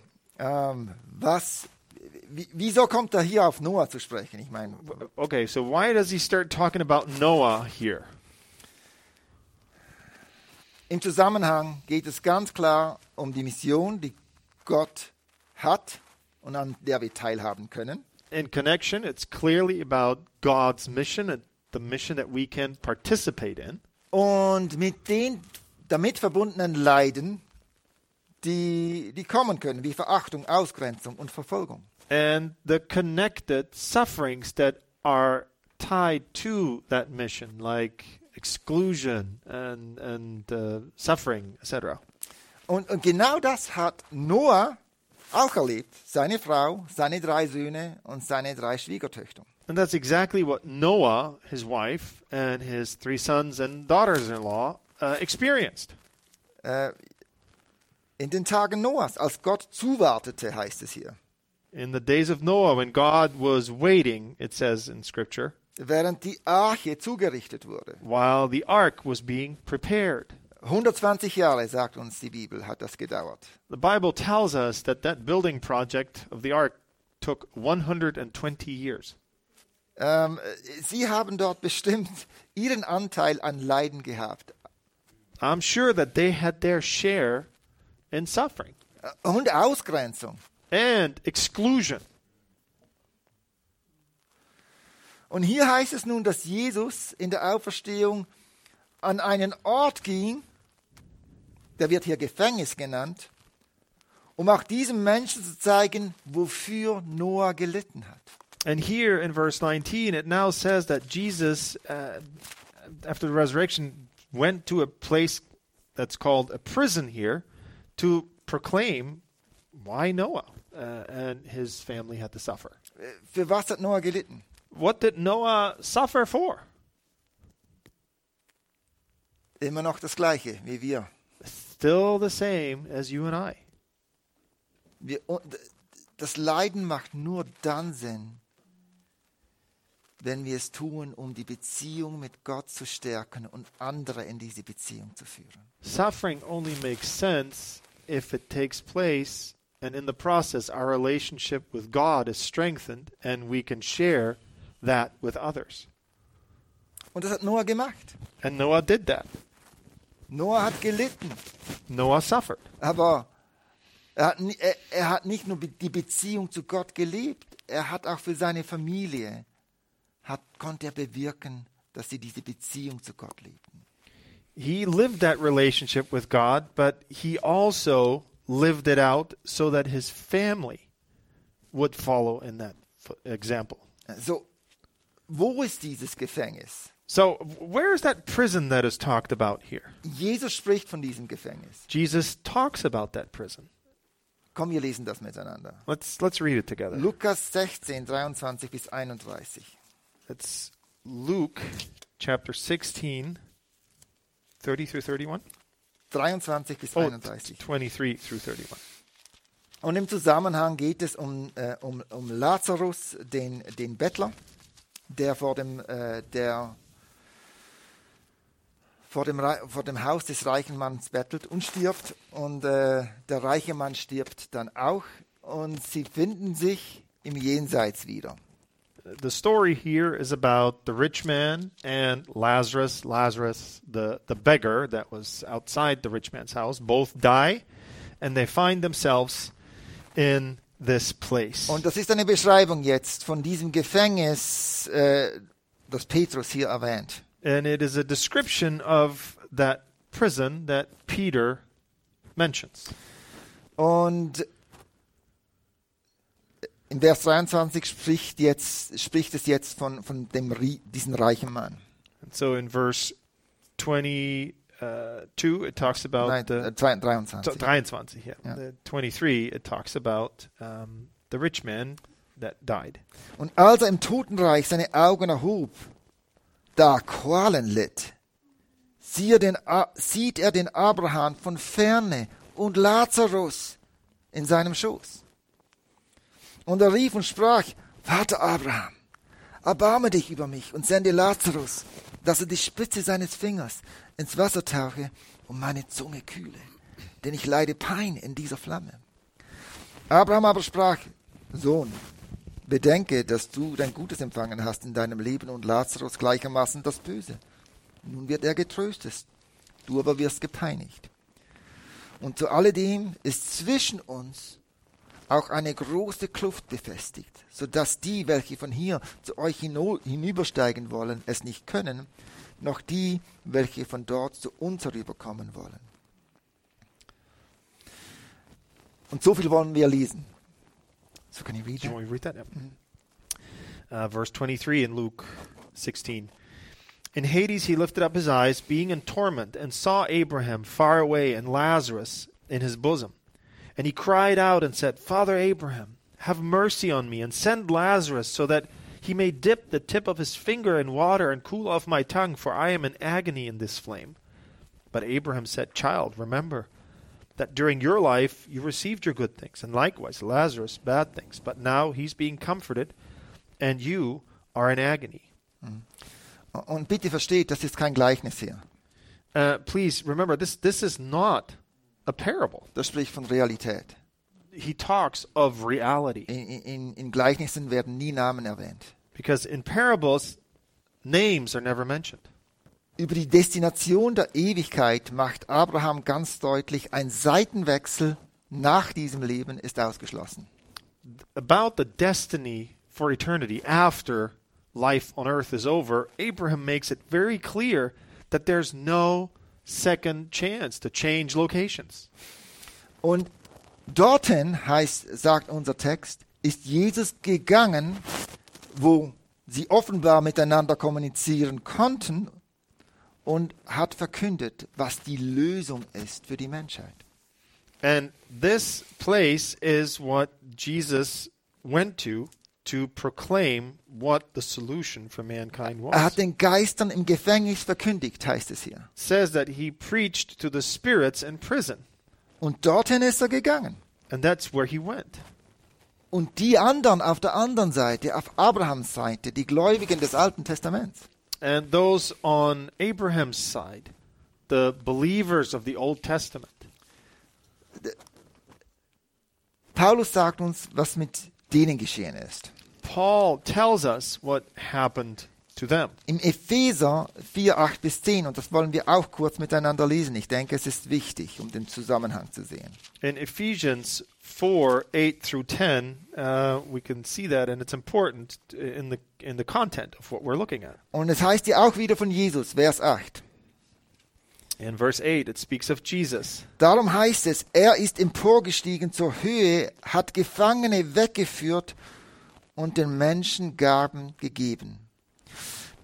wieso kommt er hier auf Noah zu sprechen? Ich meine, Okay, so why does he start talking about Noah here? im Zusammenhang geht es ganz klar um die Mission, die Gott hat und an der wir teilhaben können. In connection, it's clearly about God's mission and the mission that we can participate in. Und mit den damit verbundenen Leiden, die kommen können, wie Verachtung, Ausgrenzung und Verfolgung. And the connected sufferings that are tied to that mission, like exclusion and suffering, etc. Und genau das hat Noah auch erlebt. Seine Frau, seine 3 Söhne und seine 3 Schwiegertöchter. And that's exactly what Noah, his wife, and his 3 sons and daughters-in-law experienced. In den Tagen Noahs, als Gott zuwartete, heißt es hier. In the days of Noah, when God was waiting, it says in Scripture, Während die Arche zugerichtet wurde. while the ark was being prepared. 120 Jahre, sagt uns die Bibel, hat das gedauert. The Bible tells us that building project of the ark took 120 years. Sie haben dort bestimmt ihren Anteil an Leiden gehabt. I'm sure that they had their share in suffering Und Ausgrenzung. and exclusion. Und hier heißt es nun, dass Jesus in der Auferstehung an einen Ort ging, der wird hier Gefängnis genannt, um auch diesem Menschen zu zeigen, wofür Noah gelitten hat. And here in verse 19, it now says that Jesus, after the resurrection, went to a place that's called a prison here to proclaim why Noah and his family had to suffer. Für was hat Noah gelitten? What did Noah suffer for? Immer noch das Gleiche wie wir. Still the same as you and I. Das Leiden macht nur dann Sinn, wenn wir es tun, um die Beziehung mit Gott zu stärken und andere in diese Beziehung zu führen. Suffering only makes sense if it takes place, and in the process our relationship with God is strengthened and we can share that with others. Und das hat Noah gemacht. And Noah did that. Noah hat gelitten, Noah suffered. aber er hat nicht nur die Beziehung zu Gott gelebt, er hat auch für seine Familie, konnte er bewirken, dass sie diese Beziehung zu Gott lebten. He lived that relationship with God, but he also lived it out so that his family would follow in that example. So, wo ist dieses Gefängnis? So, where is that prison that is talked about here? Jesus spricht von diesem Gefängnis. Jesus talks about that prison. Komm, wir lesen das miteinander. Let's read it together. Lukas 16, 23 bis 31. It's Luke chapter 16, 30 through 31. 23 bis Oh, 31. 23 through 31. Und im Zusammenhang geht es um Lazarus, den Bettler, der vor dem Haus des reichen Mannes bettelt und stirbt. Und der reiche Mann stirbt dann auch. Und sie finden sich im Jenseits wieder. The story here is about the rich man and Lazarus. Lazarus, the beggar that was outside the rich man's house, both die, and they find themselves in this place. Und das ist eine Beschreibung jetzt von diesem Gefängnis, das Petrus hier erwähnt. And it is a description of that prison that Peter mentions. Und in Vers 23 spricht es jetzt von diesem reichen Mann. And so in verse 22, it talks about Nein, the 23. 23, yeah. Ja. The 23, it talks about the rich man that died. Und als er im Totenreich seine Augen erhob, da Qualen litt, sieht er den Abraham von ferne und Lazarus in seinem Schoß. Und er rief und sprach: Vater Abraham, erbarme dich über mich und sende Lazarus, dass er die Spitze seines Fingers ins Wasser tauche und meine Zunge kühle, denn ich leide Pein in dieser Flamme. Abraham aber sprach: Sohn, bedenke, dass du dein Gutes empfangen hast in deinem Leben und Lazarus gleichermaßen das Böse. Nun wird er getröstet, du aber wirst gepeinigt. Und zu alledem ist zwischen uns auch eine große Kluft befestigt, sodass die, welche von hier zu euch hinübersteigen wollen, es nicht können, noch die, welche von dort zu uns herüberkommen wollen. Und so viel wollen wir lesen. So can you read Do you that? want me to read that? Yep. Verse 23 in Luke 16. In Hades he lifted up his eyes, being in torment, and saw Abraham far away and Lazarus in his bosom. And he cried out and said, Father Abraham, have mercy on me, and send Lazarus, so that he may dip the tip of his finger in water and cool off my tongue, for I am in agony in this flame. But Abraham said, Child, remember that during your life you received your good things, and likewise Lazarus bad things. But now he's being comforted, and you are in agony. Und bitte versteht, das ist kein Gleichnis hier. Please remember, this is not a parable. Das spricht von Realität. He talks of reality. In Gleichnissen werden nie Namen erwähnt. Because in parables, names are never mentioned. Über die Destination der Ewigkeit macht Abraham ganz deutlich, ein Seitenwechsel nach diesem Leben ist ausgeschlossen. About the destiny for eternity after life on earth is over, Abraham makes it very clear that there's no second chance to change locations. Und dorthin, sagt unser Text, ist Jesus gegangen, wo sie offenbar miteinander kommunizieren konnten, und hat verkündet, was die Lösung ist für die Menschheit. And this place is what Jesus went to proclaim what the solution for mankind was. Er hat den Geistern im Gefängnis verkündigt, heißt es hier. It says that he preached to the spirits in prison. Und dorthin ist er gegangen. And that's where he went. Und die anderen auf der anderen Seite, auf Abrahams Seite, die Gläubigen des Alten Testaments, And those on Abraham's side, the believers of the Old Testament. Paulus sagt uns, was mit denen geschehen ist. Paul tells us what happened to them. Im Epheser 4, 8 bis 10, und das wollen wir auch kurz miteinander lesen. Ich denke, es ist wichtig, um den Zusammenhang zu sehen. In Ephesians 4, 8 through 10, we can see that, and it's important in the content of what we're looking at. Und es heißt ja auch wieder von Jesus, Vers 8. In verse 8, it speaks of Jesus. Darum heißt es, er ist emporgestiegen zur Höhe, hat Gefangene weggeführt und den Menschen Gaben gegeben.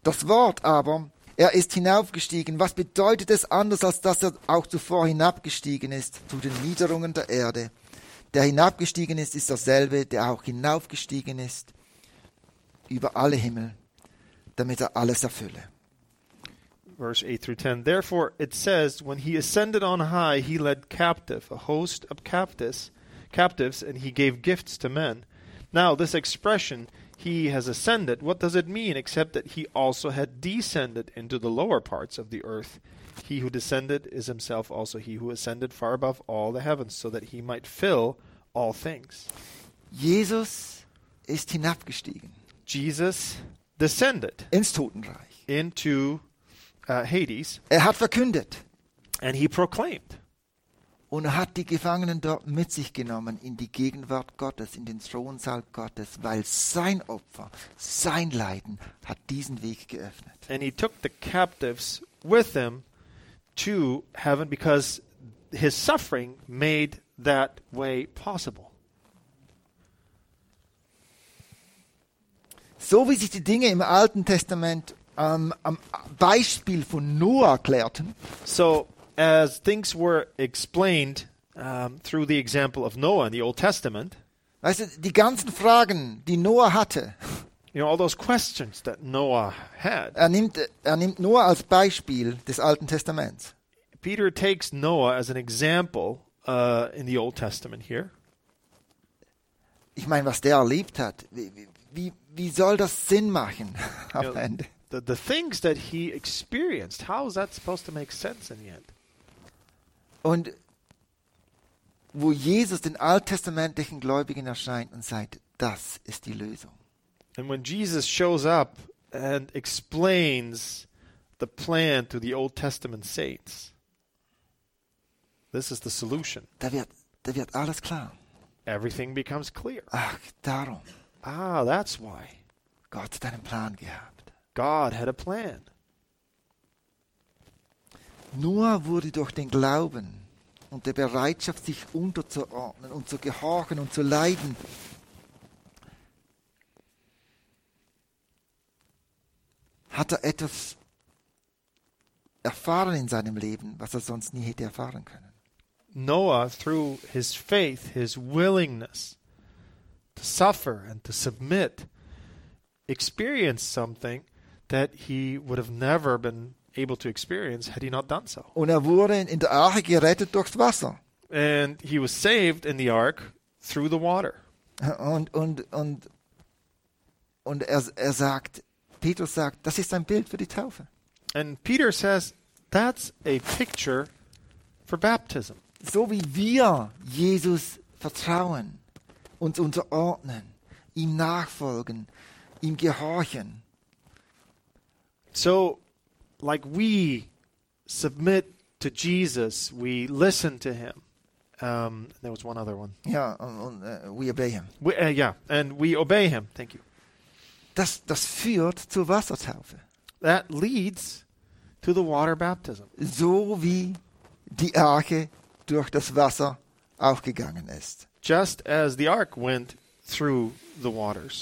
Das Wort aber, er ist hinaufgestiegen. Was bedeutet es anders, als dass er auch zuvor hinabgestiegen ist zu den Niederungen der Erde? Der hinabgestiegen ist, ist derselbe, der auch hinaufgestiegen ist über alle Himmel, damit er alles erfülle. Verse 8 through 10. Therefore it says, when he ascended on high, he led captive a host of captives, and he gave gifts to men. Now this expression, he has ascended, what does it mean except that he also had descended into the lower parts of the earth? He who descended is himself also he who ascended far above all the heavens, so that he might fill all things. Jesus ist hinabgestiegen Jesus descended ins Totenreich. into Hades, Er hat verkündet and he proclaimed. und er hat die Gefangenen dort mit sich genommen in die Gegenwart Gottes, in den Thronsaal Gottes, weil sein Opfer, sein Leiden hat diesen Weg geöffnet. And he took the captives with him to heaven because his suffering made that way possible. So wie sich die Dinge im Alten Testament am Beispiel von Noah klärten, So as things were explained through the example of Noah in the Old Testament, weißt du, die ganzen Fragen, die Noah hatte, you know, all those questions that Noah had, er nimmt Noah als Beispiel des Alten Testaments. Peter takes Noah as an example in the Old Testament here. Ich meine, was der erlebt hat, wie soll das Sinn machen am Ja. Ende? The things that he experienced, how is that supposed to make sense in the end? Und wo Jesus den alttestamentlichen Gläubigen erscheint und sagt, das ist die Lösung. And when Jesus shows up and explains the plan to the Old Testament saints, this is the solution. Da wird alles klar. Everything becomes clear. Ach, darum. Ah, that's why. Gott hat einen Plan gehabt. God had a plan. Noah wurde durch den Glauben und der Bereitschaft, sich unterzuordnen und zu gehorchen und zu leiden, hat er etwas erfahren in seinem Leben, was er sonst nie hätte erfahren können. Noah, through his faith, his willingness to suffer and to submit, experienced something that he would have never been able to experience had he not done so. Und er wurde in der Arche gerettet durchs Wasser. And he was saved in the ark through the water. Und er sagt, Petrus sagt, das ist ein Bild für die Taufe. And Peter says that's a picture for baptism. So wie wir Jesus vertrauen, uns unterordnen, ihm nachfolgen, ihm gehorchen. So, like we submit to Jesus, we listen to him. There was one other one. Ja, we obey him. And we obey him. Thank you. Das führt zur Wassertaufe. That leads to the water baptism. So wie die Arche durch das Wasser auch gegangen ist. Just as the ark went through the waters.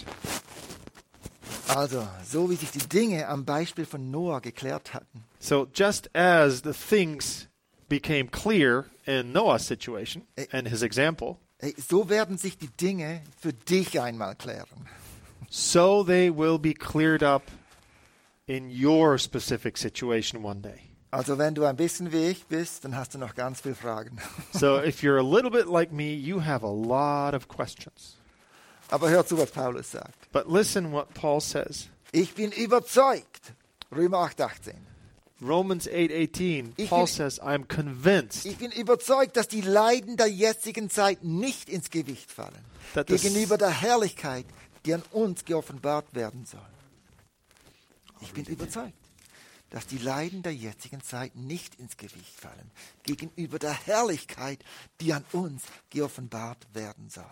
Also, so wie sich die Dinge am Beispiel von Noah geklärt hatten, So just as the things became clear in Noah's situation and his example, so werden sich die Dinge für dich einmal klären. so they will be cleared up in your specific situation one day. Also wenn du ein bisschen wie ich bist, dann hast du noch ganz viele Fragen. So if you're a little bit like me, you have a lot of questions. Aber hör zu, was Paulus sagt. But listen what Paul says. Ich bin überzeugt. Römer 8,18. Romans 8:18, Paul says, I'm convinced Ich bin überzeugt, dass die Leiden der jetzigen Zeit nicht ins Gewicht fallen. That the Gegenüber der Herrlichkeit, die an uns geoffenbart werden soll. Ich bin überzeugt, dass die Leiden der jetzigen Zeit nicht ins Gewicht fallen. Gegenüber der Herrlichkeit, die an uns geoffenbart werden soll.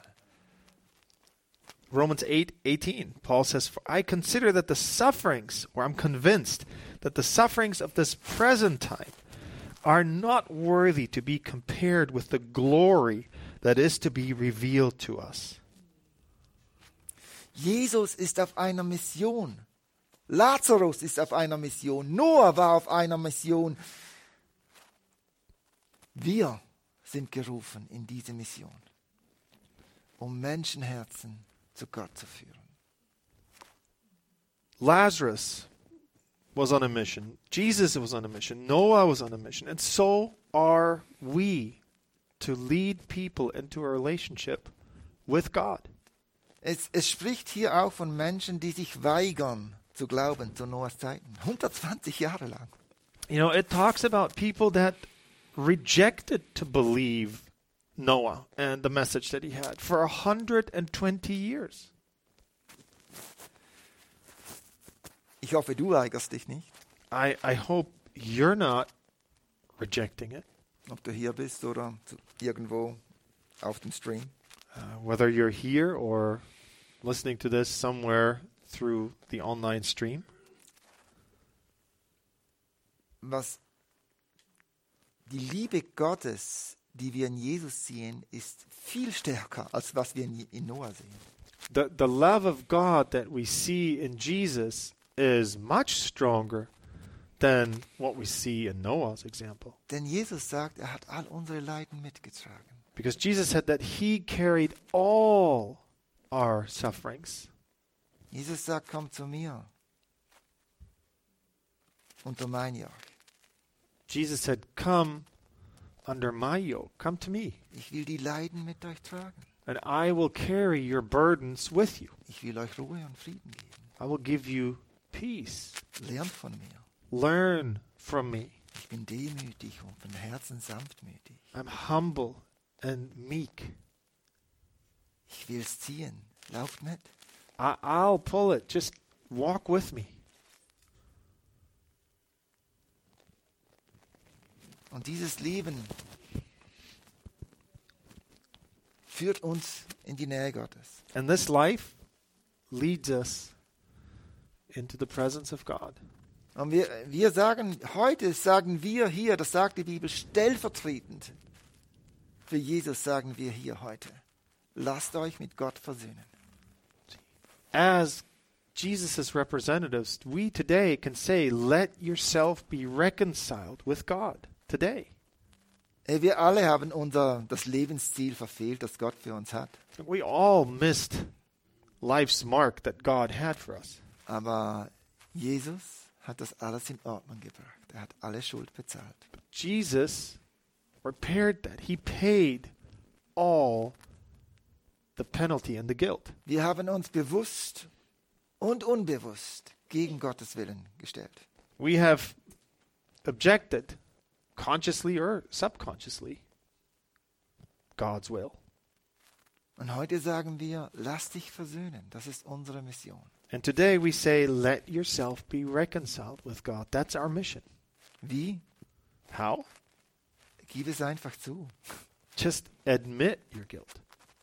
Romans 8:18, Paul says, For I consider that the sufferings, or I'm convinced that the sufferings of this present time are not worthy to be compared with the glory that is to be revealed to us. Jesus ist auf einer Mission Lazarus ist auf einer Mission. Noah war auf einer Mission. Wir sind gerufen in diese Mission, um Menschenherzen zu Gott zu führen. Lazarus was on a mission. Jesus was on a mission. Noah was on a mission. And so are we to lead people into a relationship with God. Es spricht hier auch von Menschen, die sich weigern zu glauben zu Noahs Zeiten. 120 Jahre lang. You know, it talks about people that rejected to believe Noah and the message that he had for 120 years. Ich hoffe, du weigerst dich nicht, I hope you're not rejecting it, ob du hier bist oder irgendwo auf dem Stream. whether you're here or listening to this somewhere through the online stream. Was die Liebe Gottes, die wir in Jesus sehen, ist viel stärker, als was wir in Noah sehen. The love of God that we see in Jesus is much stronger than what we see in Noah's example. Denn Jesus sagt, er hat all unsere Leiden mitgetragen. Because Jesus said that he carried all our sufferings. Jesus sagt, komm zu mir unter mein Joch. Jesus said, come under my yoke. Come to me, Ich will die Leiden mit euch tragen. and I will carry your burdens with you. Ich will euch Ruhe und Frieden geben. I will give you peace. Lernt von mir. Learn from me. Ich bin demütig und von Herzen sanftmütig. I'm humble and meek. Ich will's ziehen. Lauft mit. I'll pull it. Just walk with me. Und dieses Leben führt uns in die Nähe Gottes. And this life leads us into the presence of God. Und wir sagen, heute sagen wir hier, das sagt die Bibel, stellvertretend für Jesus sagen wir hier heute, lasst euch mit Gott versöhnen. As Jesus' representatives, we today can say, let yourself be reconciled with God today. Wir alle haben das Lebensziel verfehlt, das Gott für uns hat. We all missed life's mark that God had for us. Aber Jesus hat das alles in Ordnung gebracht. Er hat alle Schuld bezahlt. Jesus repaired that. He paid all the penalty and the guilt. Wir haben uns bewusst und unbewusst gegen Gottes Willen gestellt. We have objected, consciously or subconsciously, God's will. Und heute sagen wir, lass dich versöhnen. Das ist unsere Mission. And today we say, let yourself be reconciled with God. That's our mission. Wie? How? Gib es einfach zu. Just admit your guilt.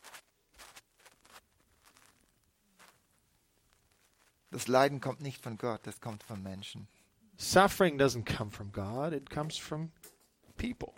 Das Leiden kommt nicht von Gott, das kommt von Menschen. Suffering doesn't come from God, it comes from people.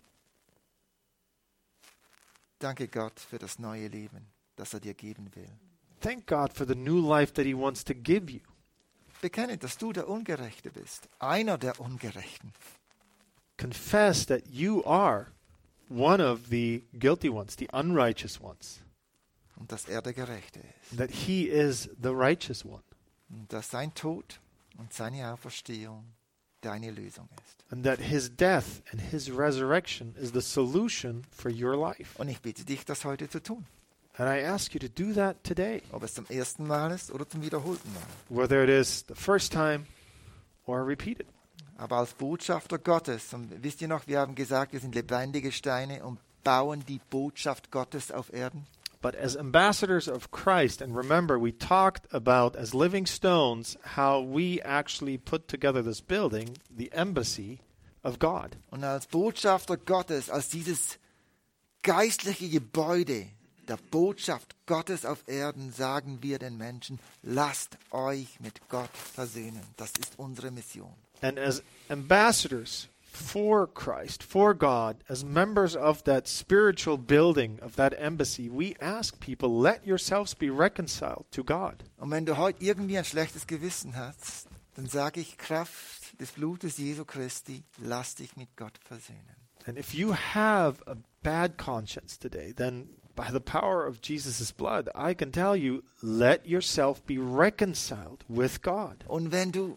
Danke Gott für das neue Leben, das er dir geben will. Thank God for the new life that He wants to give you. Bekenne, dass du der Ungerechte bist, einer der Ungerechten. Confess that you are one of the guilty ones, the unrighteous ones. Und dass er der Gerechte ist. That He is the righteous one. Und dass sein Tod und seine Auferstehung deine Lösung ist. And that His death and His resurrection is the solution for your life. Und ich bitte dich, das heute zu tun. And I ask you to do that today. Ob es zum ersten Mal ist oder zum wiederholten Mal. Whether it is the first time or repeated. Aber als Botschafter Gottes, und wisst ihr noch, wir haben gesagt, wir sind lebendige Steine und bauen die Botschaft Gottes auf Erden. But as ambassadors of Christ, and remember, we talked about as living stones how we actually put together this building, the embassy of God. Und als Botschafter Gottes, als dieses geistliche Gebäude der Botschaft Gottes auf Erden, sagen wir den Menschen, lasst euch mit Gott versöhnen. Das ist unsere Mission. And as ambassadors for Christ, for God, as members of that spiritual building, of that embassy, we ask people, let yourselves be reconciled to God. Und wenn du heute irgendwie ein schlechtes Gewissen hast, dann sage ich, Kraft des Blutes Jesu Christi, lass dich mit Gott versöhnen. And if you have a bad conscience today, then by the power of Jesus' blood, I can tell you, let yourself be reconciled with God. Und wenn du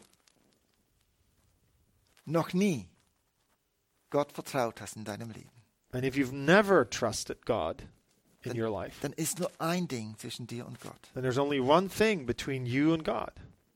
noch nie Gott vertraut hast in deinem Leben, And if you've never trusted God in your life, dann ist nur ein Ding zwischen dir und Gott. then there's only one thing between you and God.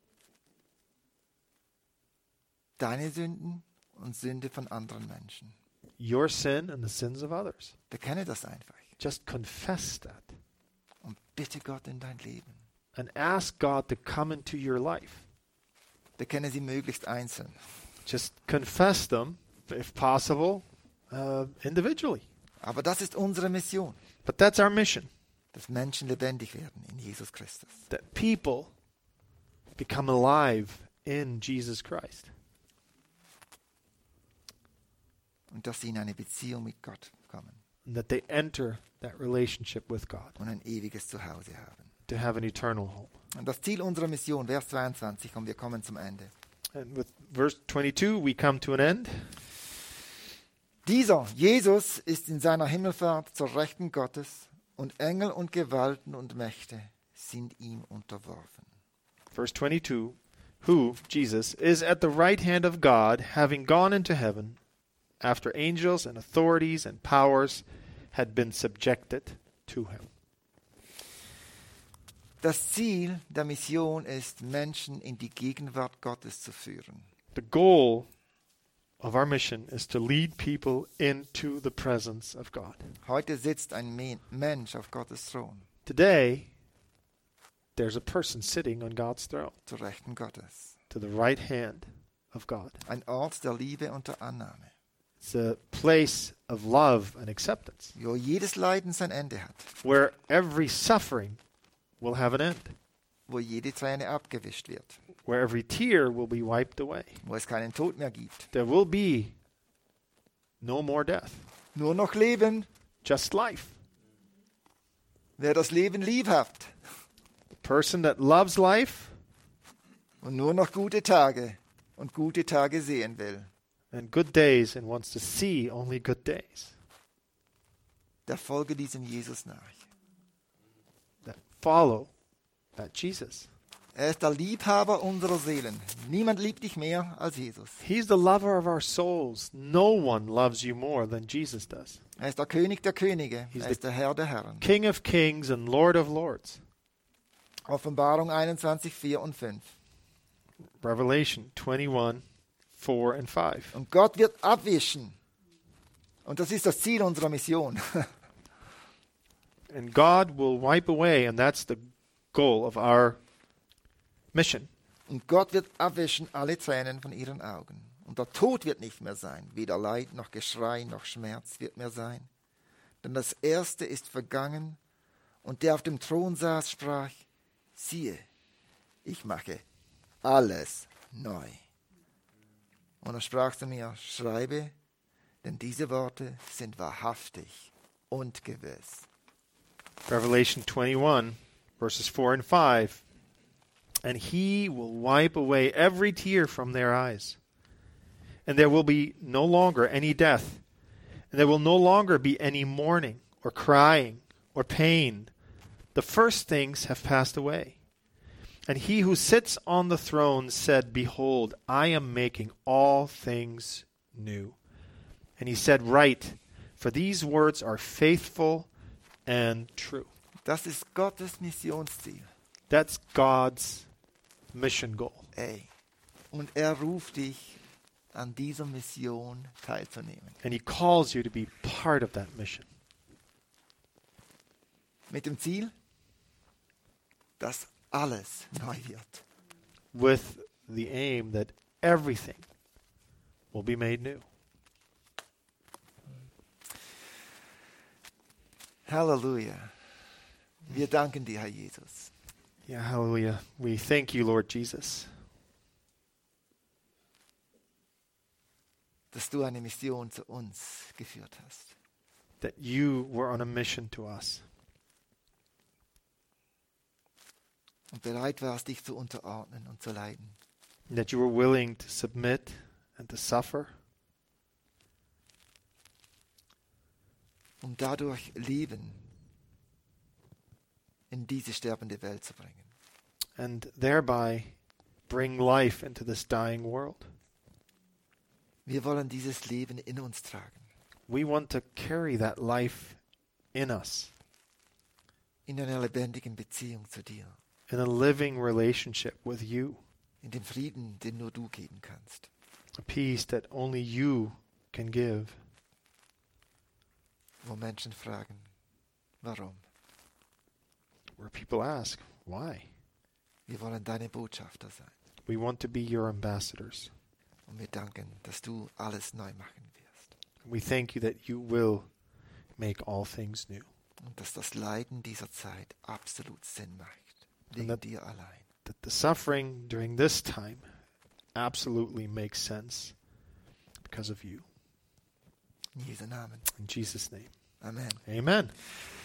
Deine Sünden und Sünde von anderen Menschen. Your sin and the sins of others. Bekenne das einfach Just confess that und bitte Gott in dein Leben. and ask God to come into your life. Bekenne sie möglichst einzeln. Just confess them, if possible, individually. Aber das ist unsere Mission, But that's our mission, dass Menschen lebendig werden in Jesus Christus. that people become alive in Jesus Christ. Und dass sie in eine Beziehung mit Gott kommen And that they enter that relationship with God und ein ewiges Zuhause haben. to have an eternal home. Und das Ziel unserer Mission, Vers 22, und wir kommen zum Ende. And with verse 22, we come to an end. Dieser, Jesus, ist in seiner Himmelfahrt zur Rechten Gottes und Engel und Gewalten und Mächte sind ihm unterworfen. Verse 22, who, Jesus, is at the right hand of God, having gone into heaven, after angels and authorities and powers had been subjected to him. Das Ziel der Mission ist, Menschen in die Gegenwart Gottes zu führen. The goal of our mission is to lead people into the presence of God. Heute sitzt ein Mensch auf Gottes Thron, Today, there's a person sitting on God's throne, zur Rechten Gottes. to the right hand of God. Ein Ort der Liebe und der Annahme, It's a place of love and acceptance, wo jedes Leiden sein Ende hat, where every suffering will have an end, wo jede Träne abgewischt wird, where every tear will be wiped away. wo es keinen Tod mehr gibt. There will be no more death, Nur noch Leben, just life. wer das Leben lieb hat. The person that loves life Und nur noch gute Tage und gute Tage sehen will, and good days and wants to see only good days, der folge diesem Jesus nach. that follow that Jesus. Er ist der Liebhaber unserer Seelen. Niemand liebt dich mehr als Jesus. He's the lover of our souls. No one loves you more than Jesus does. Er ist der König der Könige. He's Er ist der Herr der Herren. King of kings and Lord of lords. Offenbarung 21, 4 und 5. Revelation 21, 4 and 5. Und Gott wird abwischen. Und das ist das Ziel unserer Mission. And God will wipe away, and that's the goal of our mission. Und Gott wird abwischen alle Tränen von ihren Augen. Und der Tod wird nicht mehr sein. Weder Leid noch Geschrei noch Schmerz wird mehr sein. Denn das Erste ist vergangen. Und der auf dem Thron saß, sprach, siehe, ich mache alles neu. Und er sprach zu mir, schreibe, denn diese Worte sind wahrhaftig und gewiss. Revelation 21, verses 4 and 5. And he will wipe away every tear from their eyes. And there will be no longer any death. And there will no longer be any mourning or crying or pain. The first things have passed away. And he who sits on the throne said, behold, I am making all things new. And he said, write, for these words are faithful and true. Das ist Gottes Missionsziel. That's God's mission goal. Ey. Und er ruft dich, an dieser Mission teilzunehmen. And he calls you to be part of that mission. Mit dem Ziel, dass alles neu wird. With the aim that everything will be made new. Halleluja. Wir danken dir, Herr Jesus. Yeah, hallelujah. We thank you, Lord Jesus. dass du eine Mission zu uns geführt hast. that you were on a mission to us. Und bereit warst, dich zu unterordnen und zu leiden. And that you were willing to submit and to suffer, um dadurch Leben in diese sterbende Welt zu bringen. and thereby bring life into this dying world. Wir wollen dieses Leben in uns tragen, We want to carry that life in us, in einer lebendigen Beziehung zu dir, in a living relationship with you, in dem Frieden, den nur du geben kannst. a peace that only you can give. Wo Menschen fragen, warum? Where people ask, why? Wir wollen deine Botschafter sein. We want to be your ambassadors. Und wir danken, dass du alles neu machen wirst. We thank you that you will make all things new. Und dass das Leiden dieser Zeit absolut Sinn macht. Wegen that- dir allein. That the suffering during this time absolutely makes sense because of you. In Jesu Namen. In Jesus' name. Amen. Amen.